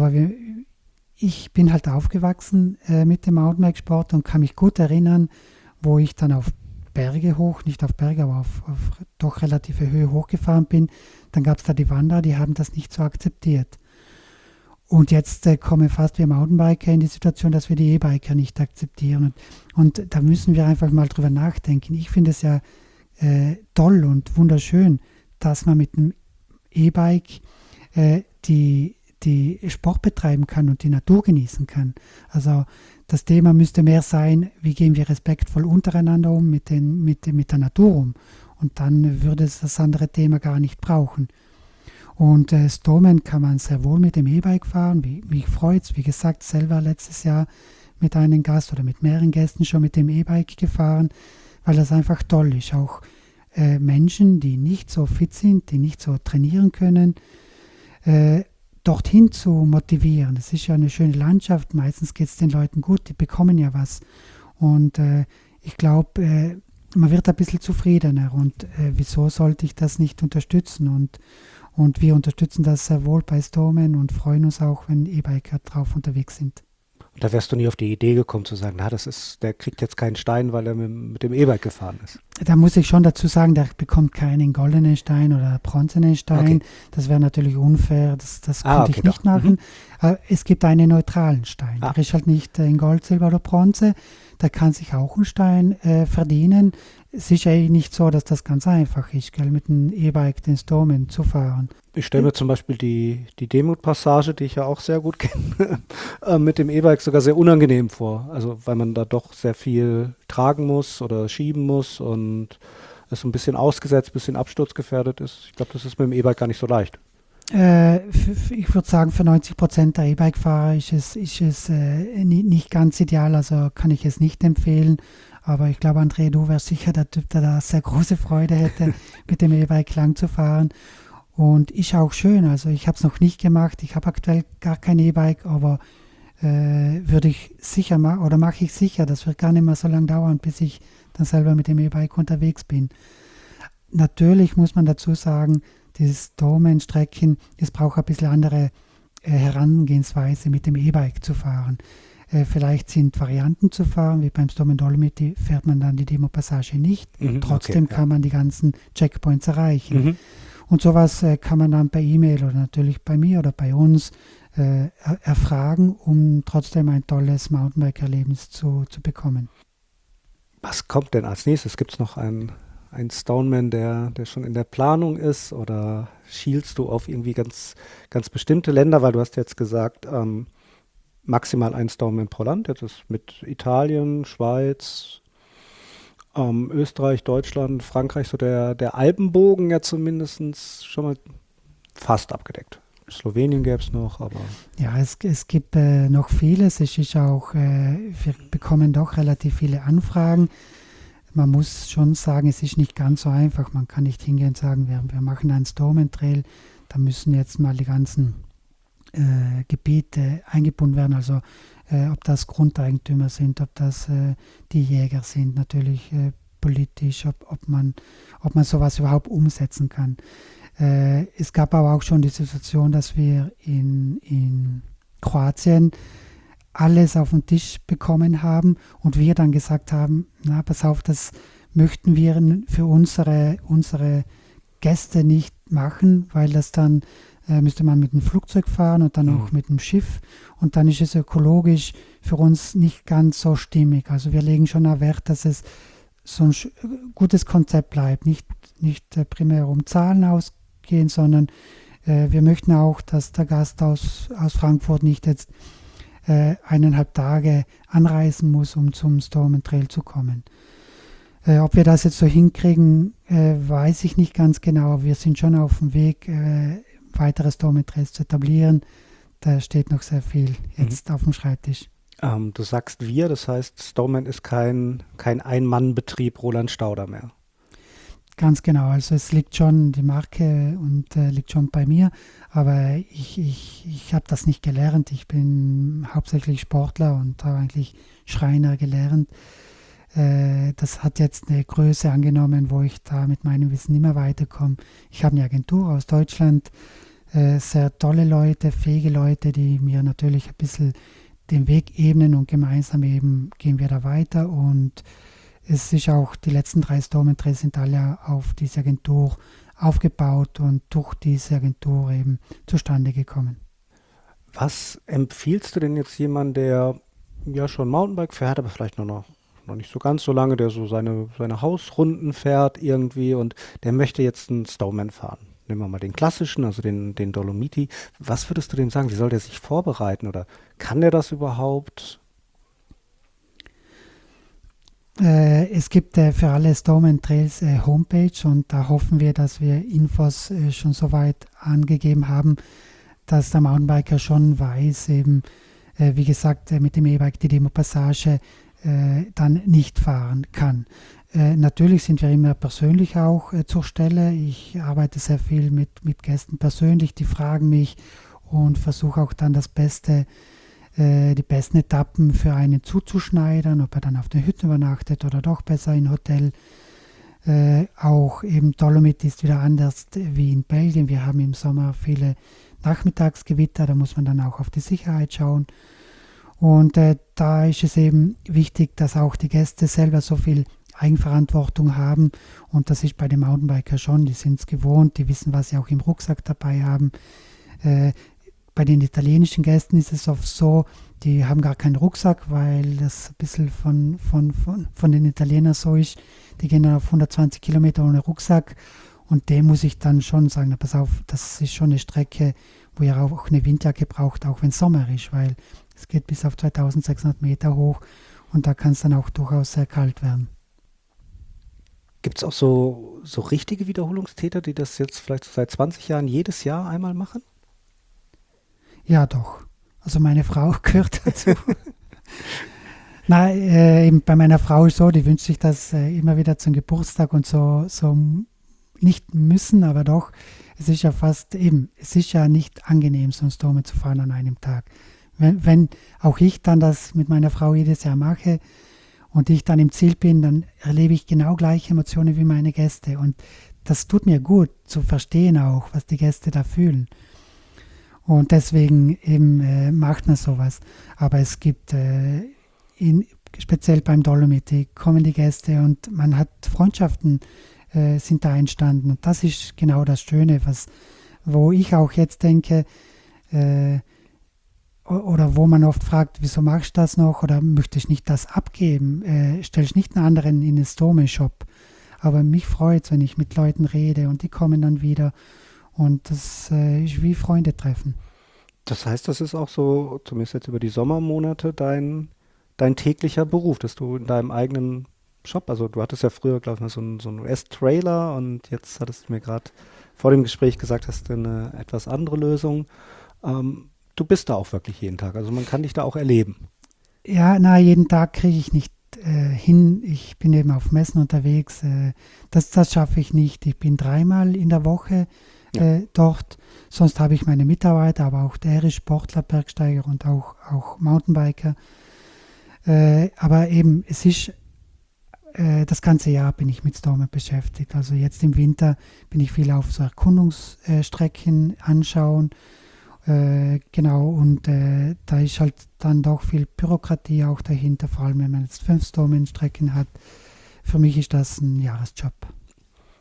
ich bin halt aufgewachsen mit dem Mountainbike-Sport und kann mich gut erinnern, wo ich dann auf Berge hoch, nicht auf Berge, aber auf doch relative Höhe hochgefahren bin. Dann gab es da die Wanderer, die haben das nicht so akzeptiert. Und jetzt kommen fast wir Mountainbiker in die Situation, dass wir die E-Biker nicht akzeptieren. Und da müssen wir einfach mal drüber nachdenken. Ich finde es ja toll und wunderschön, dass man mit dem E-Bike die Sport betreiben kann und die Natur genießen kann. Also das Thema müsste mehr sein, wie gehen wir respektvoll untereinander um, mit der Natur um. Und dann würde es das andere Thema gar nicht brauchen. Und Stoneman kann man sehr wohl mit dem E-Bike fahren. Mich freut es, wie gesagt, selber letztes Jahr mit einem Gast oder mit mehreren Gästen schon mit dem E-Bike gefahren, weil das einfach toll ist. Auch Menschen, die nicht so fit sind, die nicht so trainieren können, dorthin zu motivieren. Das ist ja eine schöne Landschaft. Meistens geht es den Leuten gut, die bekommen ja was. Und ich glaube, man wird ein bisschen zufriedener. Und wieso sollte ich das nicht unterstützen? Und wir unterstützen das sehr wohl bei Stoneman und freuen uns auch, wenn E-Biker drauf unterwegs sind. Und da wärst du nie auf die Idee gekommen zu sagen, der kriegt jetzt keinen Stein, weil er mit dem E-Bike gefahren ist. Da muss ich schon dazu sagen, der bekommt keinen goldenen Stein oder bronzenen Stein. Okay. Das wäre natürlich unfair, das könnte ich nicht machen. Es gibt einen neutralen Stein. Der ist halt nicht in Gold, Silber oder Bronze. Da kann sich auch ein Stein verdienen. Es ist ja nicht so, dass das ganz einfach ist, gell, mit dem E-Bike den Stoneman zu fahren. Ich stelle mir zum Beispiel die Demut-Passage, die ich ja auch sehr gut kenne, mit dem E-Bike sogar sehr unangenehm vor. Also weil man da doch sehr viel tragen muss oder schieben muss und es so ein bisschen ausgesetzt, ein bisschen absturzgefährdet ist. Ich glaube, das ist mit dem E-Bike gar nicht so leicht. Ich würde sagen, für 90% der E-Bike-Fahrer ist es nicht ganz ideal, also kann ich es nicht empfehlen. Aber ich glaube, André, du wärst sicher der Typ, der da sehr große Freude hätte, mit dem E-Bike lang zu fahren. Und ist auch schön, also ich habe es noch nicht gemacht, ich habe aktuell gar kein E-Bike, aber würde ich sicher machen, oder mache ich sicher, das wird gar nicht mehr so lange dauern, bis ich dann selber mit dem E-Bike unterwegs bin. Natürlich muss man dazu sagen, dieses Stoneman-Strecken, es braucht ein bisschen andere Herangehensweise, mit dem E-Bike zu fahren. Vielleicht sind Varianten zu fahren, wie beim Stoneman Dolomiti fährt man dann die Demo-Passage nicht. Trotzdem kann man die ganzen Checkpoints erreichen. Und sowas kann man dann per E-Mail oder natürlich bei mir oder bei uns erfragen, um trotzdem ein tolles Mountainbike-Erlebnis zu bekommen. Was kommt denn als nächstes? Gibt es noch einen Stoneman, der schon in der Planung ist, oder schielst du auf irgendwie ganz, ganz bestimmte Länder? Weil du hast jetzt gesagt, maximal ein Stoneman pro Land. Jetzt ist mit Italien, Schweiz, Österreich, Deutschland, Frankreich so der Alpenbogen ja zumindest schon mal fast abgedeckt. Slowenien gäbe es noch, aber... Ja, es gibt noch vieles. Es ist auch, wir bekommen doch relativ viele Anfragen. Man muss schon sagen, es ist nicht ganz so einfach. Man kann nicht hingehen und sagen, wir machen einen Stoneman Trail. Da müssen jetzt mal die ganzen Gebiete eingebunden werden. Also ob das Grundeigentümer sind, ob das die Jäger sind, natürlich politisch, ob man sowas überhaupt umsetzen kann. Es gab aber auch schon die Situation, dass wir in Kroatien alles auf den Tisch bekommen haben und wir dann gesagt haben, na pass auf, das möchten wir für unsere Gäste nicht machen, weil das dann müsste man mit dem Flugzeug fahren und dann auch mit dem Schiff. Und dann ist es ökologisch für uns nicht ganz so stimmig. Also wir legen schon auch Wert, dass es so ein gutes Konzept bleibt. Nicht primär um Zahlen ausgehen, sondern wir möchten auch, dass der Gast aus Frankfurt nicht jetzt 1,5 Tage anreisen muss, um zum Storm & Trail zu kommen. Ob wir das jetzt so hinkriegen, weiß ich nicht ganz genau. Wir sind schon auf dem Weg, weitere Storm & Trails zu etablieren. Da steht noch sehr viel jetzt auf dem Schreibtisch. Du sagst wir, das heißt, Stoneman ist kein Ein-Mann-Betrieb Roland Stauder mehr. Ganz genau, also es liegt schon die Marke und liegt schon bei mir, aber ich habe das nicht gelernt. Ich bin hauptsächlich Sportler und habe eigentlich Schreiner gelernt. Das hat jetzt eine Größe angenommen, wo ich da mit meinem Wissen immer weiterkomme. Ich habe eine Agentur aus Deutschland, sehr tolle Leute, fähige Leute, die mir natürlich ein bisschen den Weg ebnen und gemeinsam eben gehen wir da weiter. Und es ist auch, die letzten 3 Storm & Trails sind alle auf diese Agentur aufgebaut und durch diese Agentur eben zustande gekommen. Was empfiehlst du denn jetzt jemandem, der ja schon Mountainbike fährt, aber vielleicht noch nicht so ganz so lange, der so seine Hausrunden fährt irgendwie und der möchte jetzt einen Stoneman fahren? Nehmen wir mal den klassischen, also den Dolomiti. Was würdest du dem sagen? Wie soll der sich vorbereiten oder kann der das überhaupt? Es gibt für alle Storm & Trails Homepage und da hoffen wir, dass wir Infos schon so weit angegeben haben, dass der Mountainbiker schon weiß, eben wie gesagt, mit dem E-Bike die Demo-Passage dann nicht fahren kann. Natürlich sind wir immer persönlich auch zur Stelle. Ich arbeite sehr viel mit Gästen persönlich, die fragen mich und versuche auch dann die besten Etappen für einen zuzuschneidern, ob er dann auf der Hütte übernachtet oder doch besser im Hotel. Auch eben Dolomit ist wieder anders wie in Belgien. Wir haben im Sommer viele Nachmittagsgewitter, da muss man dann auch auf die Sicherheit schauen. Und da ist es eben wichtig, dass auch die Gäste selber so viel Eigenverantwortung haben. Und das ist bei den Mountainbiker schon, die sind es gewohnt, die wissen, was sie auch im Rucksack dabei haben. Bei den italienischen Gästen ist es oft so, die haben gar keinen Rucksack, weil das ein bisschen von den Italienern so ist. Die gehen dann auf 120 Kilometer ohne Rucksack und dem muss ich dann schon sagen, pass auf, das ist schon eine Strecke, wo ihr auch eine Windjacke braucht, auch wenn Sommer ist, weil es geht bis auf 2600 Meter hoch und da kann es dann auch durchaus sehr kalt werden. Gibt es auch so richtige Wiederholungstäter, die das jetzt vielleicht seit 20 Jahren jedes Jahr einmal machen? Ja, doch. Also meine Frau gehört dazu. Eben bei meiner Frau ist so, die wünscht sich das immer wieder zum Geburtstag und so nicht müssen, aber doch, es ist ja nicht angenehm, so ein Storm zu fahren an einem Tag. Wenn auch ich dann das mit meiner Frau jedes Jahr mache und ich dann im Ziel bin, dann erlebe ich genau gleiche Emotionen wie meine Gäste und das tut mir gut zu verstehen auch, was die Gäste da fühlen. Und deswegen eben macht man sowas. Aber es gibt speziell beim Dolomiti kommen die Gäste und man hat Freundschaften sind da entstanden. Und das ist genau das Schöne, wo ich auch jetzt denke, oder wo man oft fragt, wieso machst du das noch oder möchtest du nicht das abgeben? Stellst nicht einen anderen in den Stormy-Shop. Aber mich freut es, wenn ich mit Leuten rede und die kommen dann wieder. Und das ist wie Freunde treffen. Das heißt, das ist auch so, zumindest jetzt über die Sommermonate, dein täglicher Beruf, dass du in deinem eigenen Shop, also du hattest ja früher, glaube ich, so einen US-Trailer und jetzt hattest du mir gerade vor dem Gespräch gesagt, hast du eine etwas andere Lösung. Du bist da auch wirklich jeden Tag, also man kann dich da auch erleben. Ja, jeden Tag kriege ich nicht hin. Ich bin eben auf Messen unterwegs. Das schaffe ich nicht. Ich bin 3-mal in der Woche dort. Sonst habe ich meine Mitarbeiter, aber auch der ist Sportler, Bergsteiger und auch Mountainbiker. Aber eben, es ist das ganze Jahr bin ich mit Stormen beschäftigt. Also jetzt im Winter bin ich viel auf so Erkundungsstrecken anschauen. Genau, und da ist halt dann doch viel Bürokratie auch dahinter, vor allem wenn man jetzt 5 Stormen-Strecken hat. Für mich ist das ein Jahresjob.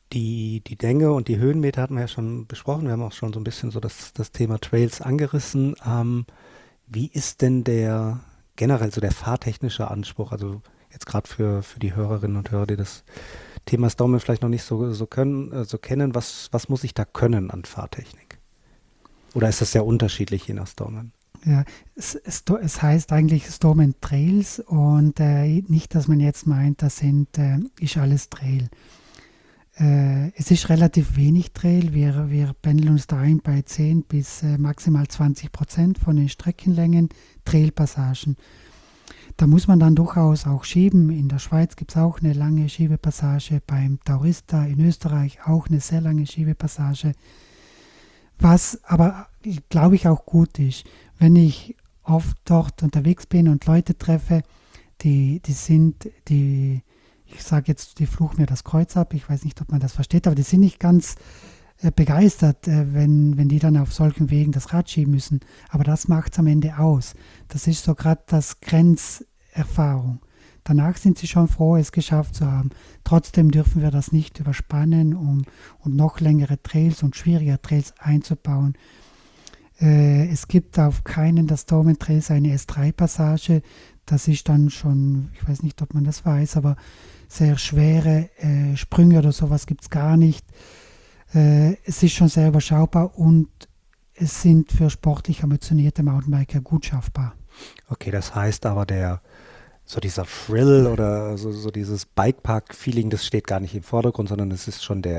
Die Länge und die Höhenmeter hatten wir ja schon besprochen. Wir haben auch schon so ein bisschen so das Thema Trails angerissen. Wie ist denn generell so der fahrtechnische Anspruch? Also jetzt gerade für die Hörerinnen und Hörer, die das Thema Snowman vielleicht noch nicht so kennen, was muss ich da können an Fahrtechnik? Oder ist das sehr unterschiedlich je nach Snowman? Ja, es heißt eigentlich Snowman Trails und nicht, dass man jetzt meint, das ist alles Trail. Es ist relativ wenig Trail. Wir pendeln uns da ein bei 10 bis maximal 20% von den Streckenlängen Trailpassagen. Da muss man dann durchaus auch schieben. In der Schweiz gibt es auch eine lange Schiebepassage, beim Taurista in Österreich auch eine sehr lange Schiebepassage. Was aber, glaube ich, auch gut ist, wenn ich oft dort unterwegs bin und Leute treffe, ich sage jetzt, die fluchen mir das Kreuz ab, ich weiß nicht, ob man das versteht, aber die sind nicht ganz begeistert, wenn die dann auf solchen Wegen das Rad schieben müssen. Aber das macht es am Ende aus. Das ist so gerade das Grenzerfahrung. Danach sind sie schon froh, es geschafft zu haben. Trotzdem dürfen wir das nicht überspannen, und noch längere Trails und schwierige Trails einzubauen. Es gibt auf keinen der Snowman Trails eine S3-Passage. Das ist dann schon, ich weiß nicht, ob man das weiß, aber sehr schwere Sprünge oder sowas gibt es gar nicht. Es ist schon sehr überschaubar und es sind für sportlich ambitionierte Mountainbiker gut schaffbar. Okay, das heißt aber dieser Thrill oder so dieses Bikepark-Feeling, das steht gar nicht im Vordergrund, sondern es ist schon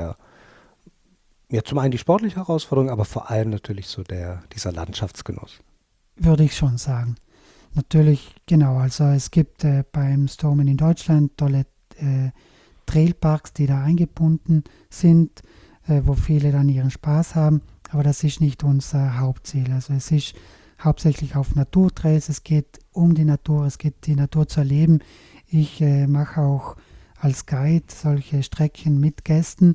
zum einen die sportliche Herausforderung, aber vor allem natürlich so dieser Landschaftsgenuss. Würde ich schon sagen. Natürlich, genau, also es gibt beim Snowman in Deutschland tolle Trailparks, die da eingebunden sind, wo viele dann ihren Spaß haben, aber das ist nicht unser Hauptziel. Also es ist hauptsächlich auf Naturtrails, es geht um die Natur, es geht die Natur zu erleben. Ich mache auch als Guide solche Strecken mit Gästen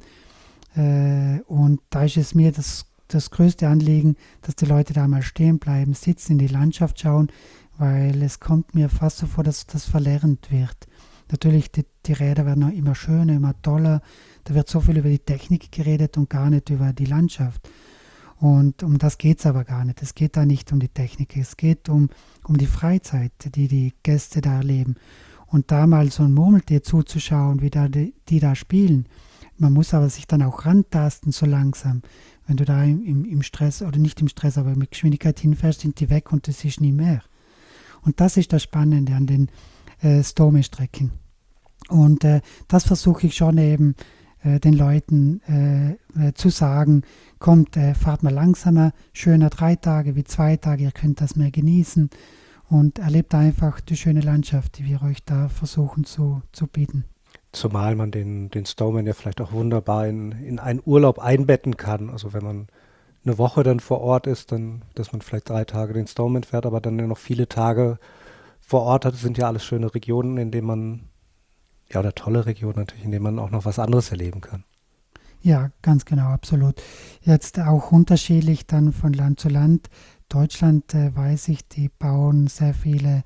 und da ist es mir das größte Anliegen, dass die Leute da mal stehen bleiben, sitzen, in die Landschaft schauen, weil es kommt mir fast so vor, dass das verlernt wird. Natürlich, die Räder werden auch immer schöner, immer toller. Da wird so viel über die Technik geredet und gar nicht über die Landschaft. Und um das geht es aber gar nicht. Es geht da nicht um die Technik. Es geht um die Freizeit, die Gäste da erleben. Und da mal so ein Murmeltier zuzuschauen, wie die da spielen. Man muss aber sich dann auch rantasten, so langsam. Wenn du da im Stress, oder nicht im Stress, aber mit Geschwindigkeit hinfährst, sind die weg und das ist nie mehr. Und das ist das Spannende an den Snowman-Strecken. Und das versuche ich schon eben den Leuten zu sagen, kommt, fahrt mal langsamer, schöner 3 Tage wie 2 Tage, ihr könnt das mehr genießen und erlebt einfach die schöne Landschaft, die wir euch da versuchen zu bieten. Zumal man den Snowman ja vielleicht auch wunderbar in einen Urlaub einbetten kann. Also wenn man eine Woche dann vor Ort ist, dann, dass man vielleicht 3 Tage den Snowman fährt, aber dann noch viele Tage vor Ort hat. Das sind ja alles schöne Regionen, in denen man, ja, oder tolle Regionen natürlich, in denen man auch noch was anderes erleben kann. Ja, ganz genau, absolut. Jetzt auch unterschiedlich dann von Land zu Land. Deutschland, weiß ich, die bauen sehr viele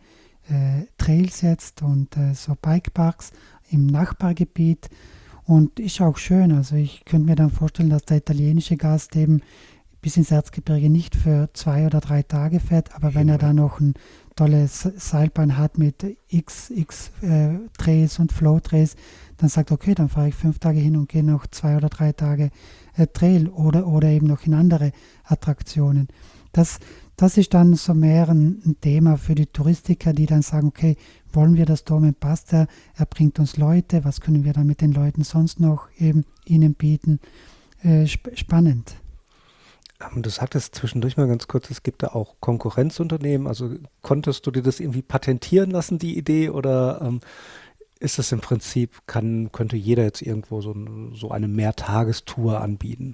Trails jetzt und so Bikeparks im Nachbargebiet und ist auch schön. Also ich könnte mir dann vorstellen, dass der italienische Gast eben bis ins Erzgebirge nicht für 2 oder 3 Tage fährt, aber wenn er da noch ein tolles Seilbahn hat mit X Trails und Flow-Trails, dann sagt, okay, dann fahre ich 5 Tage hin und gehe noch 2 oder 3 Tage Trail oder eben noch in andere Attraktionen. Das ist dann so mehr ein Thema für die Touristiker, die dann sagen, okay, wollen wir das Snowman, passt er bringt uns Leute, was können wir dann mit den Leuten sonst noch eben ihnen bieten? Spannend. Du sagtest zwischendurch mal ganz kurz, es gibt da auch Konkurrenzunternehmen. Also konntest du dir das irgendwie patentieren lassen, die Idee? Oder ist das im Prinzip, könnte jeder jetzt irgendwo so eine Mehrtagestour anbieten?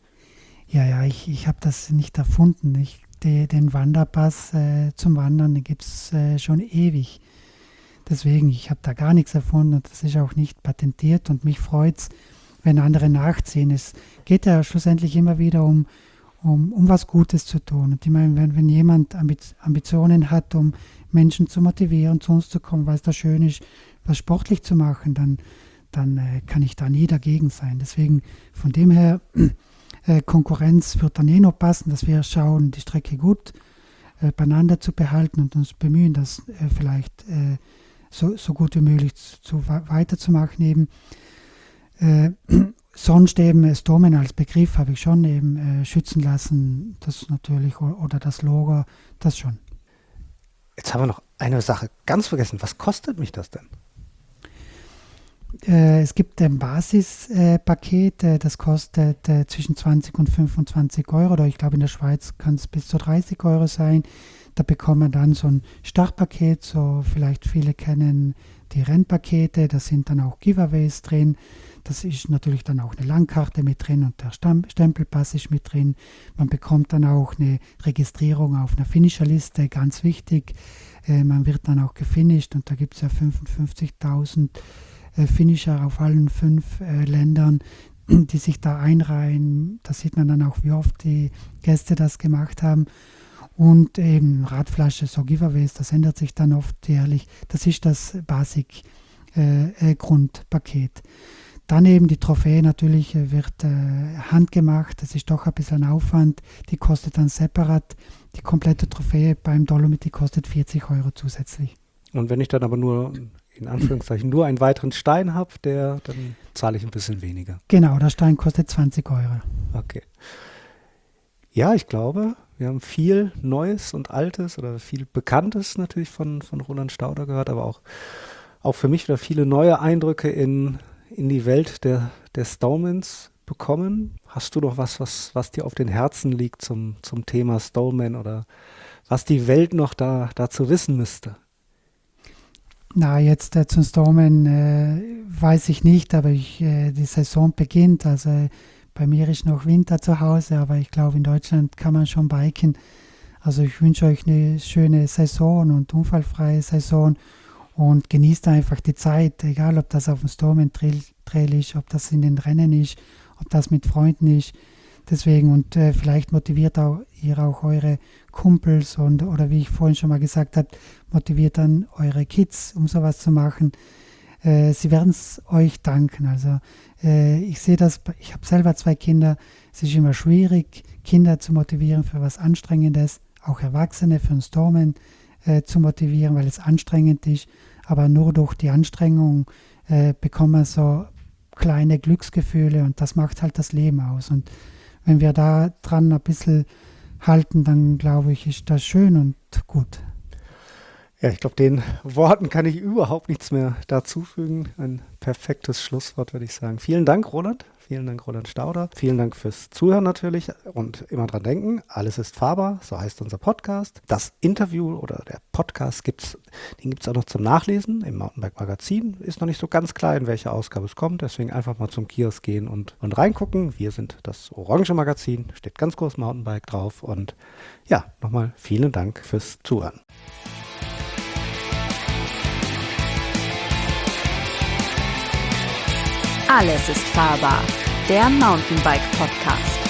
Ja, ich habe das nicht erfunden. Den Wanderpass zum Wandern, den gibt es schon ewig. Deswegen, ich habe da gar nichts erfunden und das ist auch nicht patentiert und mich freut es, wenn andere nachziehen. Es geht ja schlussendlich immer wieder um was Gutes zu tun. Und ich meine, wenn jemand Ambitionen hat, um Menschen zu motivieren, zu uns zu kommen, weil es da schön ist, was sportlich zu machen, dann kann ich da nie dagegen sein. Deswegen von dem her, Konkurrenz wird dann noch passen, dass wir schauen, die Strecke gut beieinander zu behalten und uns bemühen, das vielleicht so gut wie möglich weiterzumachen eben. Sonst eben Stormen als Begriff habe ich schon eben schützen lassen, das natürlich, oder das Logo, das schon. Jetzt haben wir noch eine Sache ganz vergessen. Was kostet mich das denn? Es gibt ein Basispaket, das kostet zwischen 20 und 25 Euro, oder ich glaube in der Schweiz kann es bis zu 30 Euro sein. Da bekommt man dann so ein Startpaket, so vielleicht viele kennen die Rennpakete, da sind dann auch Giveaways drin. Das ist natürlich dann auch eine Landkarte mit drin und der Stempelpass ist mit drin. Man bekommt dann auch eine Registrierung auf einer Finisherliste, ganz wichtig. Man wird dann auch gefinisht und da gibt es ja 55.000 Finisher auf allen 5 Ländern, die sich da einreihen. Da sieht man dann auch, wie oft die Gäste das gemacht haben. Und eben Radflasche, so Giveaways, das ändert sich dann oft jährlich. Das ist das Basic-Grundpaket. Dann eben die Trophäe natürlich wird handgemacht. Das ist doch ein bisschen ein Aufwand. Die kostet dann separat. Die komplette Trophäe beim Dolomit, die kostet 40 Euro zusätzlich. Und wenn ich dann aber nur, in Anführungszeichen, nur einen weiteren Stein habe, dann zahle ich ein bisschen weniger. Genau, der Stein kostet 20 Euro. Okay. Ja, ich glaube, wir haben viel Neues und Altes oder viel Bekanntes natürlich von Roland Stauder gehört, aber auch für mich wieder viele neue Eindrücke in die Welt der Stallmans bekommen. Hast du noch was dir auf den Herzen liegt zum Thema Stallman oder was die Welt noch dazu wissen müsste? Na, jetzt zum Stallman weiß ich nicht, aber die Saison beginnt. Also bei mir ist noch Winter zu Hause, aber ich glaube, in Deutschland kann man schon biken. Also ich wünsche euch eine schöne Saison und unfallfreie Saison und genießt einfach die Zeit, egal ob das auf dem Stallman Trail ist, ob das in den Rennen ist, ob das mit Freunden ist. Deswegen und vielleicht motiviert ihr auch eure Kumpels oder wie ich vorhin schon mal gesagt habe, motiviert dann eure Kids, um sowas zu machen. Sie werden es euch danken. Also ich sehe das, ich habe selber 2 Kinder. Es ist immer schwierig, Kinder zu motivieren für was Anstrengendes, auch Erwachsene für einen Stallman zu motivieren, weil es anstrengend ist. Aber nur durch die Anstrengung bekommt man so kleine Glücksgefühle und das macht halt das Leben aus. Und wenn wir da dran ein bisschen halten, dann glaube ich, ist das schön und gut. Ja, ich glaube, den Worten kann ich überhaupt nichts mehr dazufügen. Ein perfektes Schlusswort, würde ich sagen. Vielen Dank, Roland. Vielen Dank, Roland Stauder. Vielen Dank fürs Zuhören natürlich und immer dran denken, alles ist fahrbar, so heißt unser Podcast. Das Interview oder der Podcast den gibt's auch noch zum Nachlesen im Mountainbike-Magazin. Ist noch nicht so ganz klar, in welcher Ausgabe es kommt, deswegen einfach mal zum Kiosk gehen und reingucken. Wir sind das Orange Magazin, steht ganz groß Mountainbike drauf und ja, nochmal vielen Dank fürs Zuhören. Alles ist fahrbar, der Mountainbike-Podcast.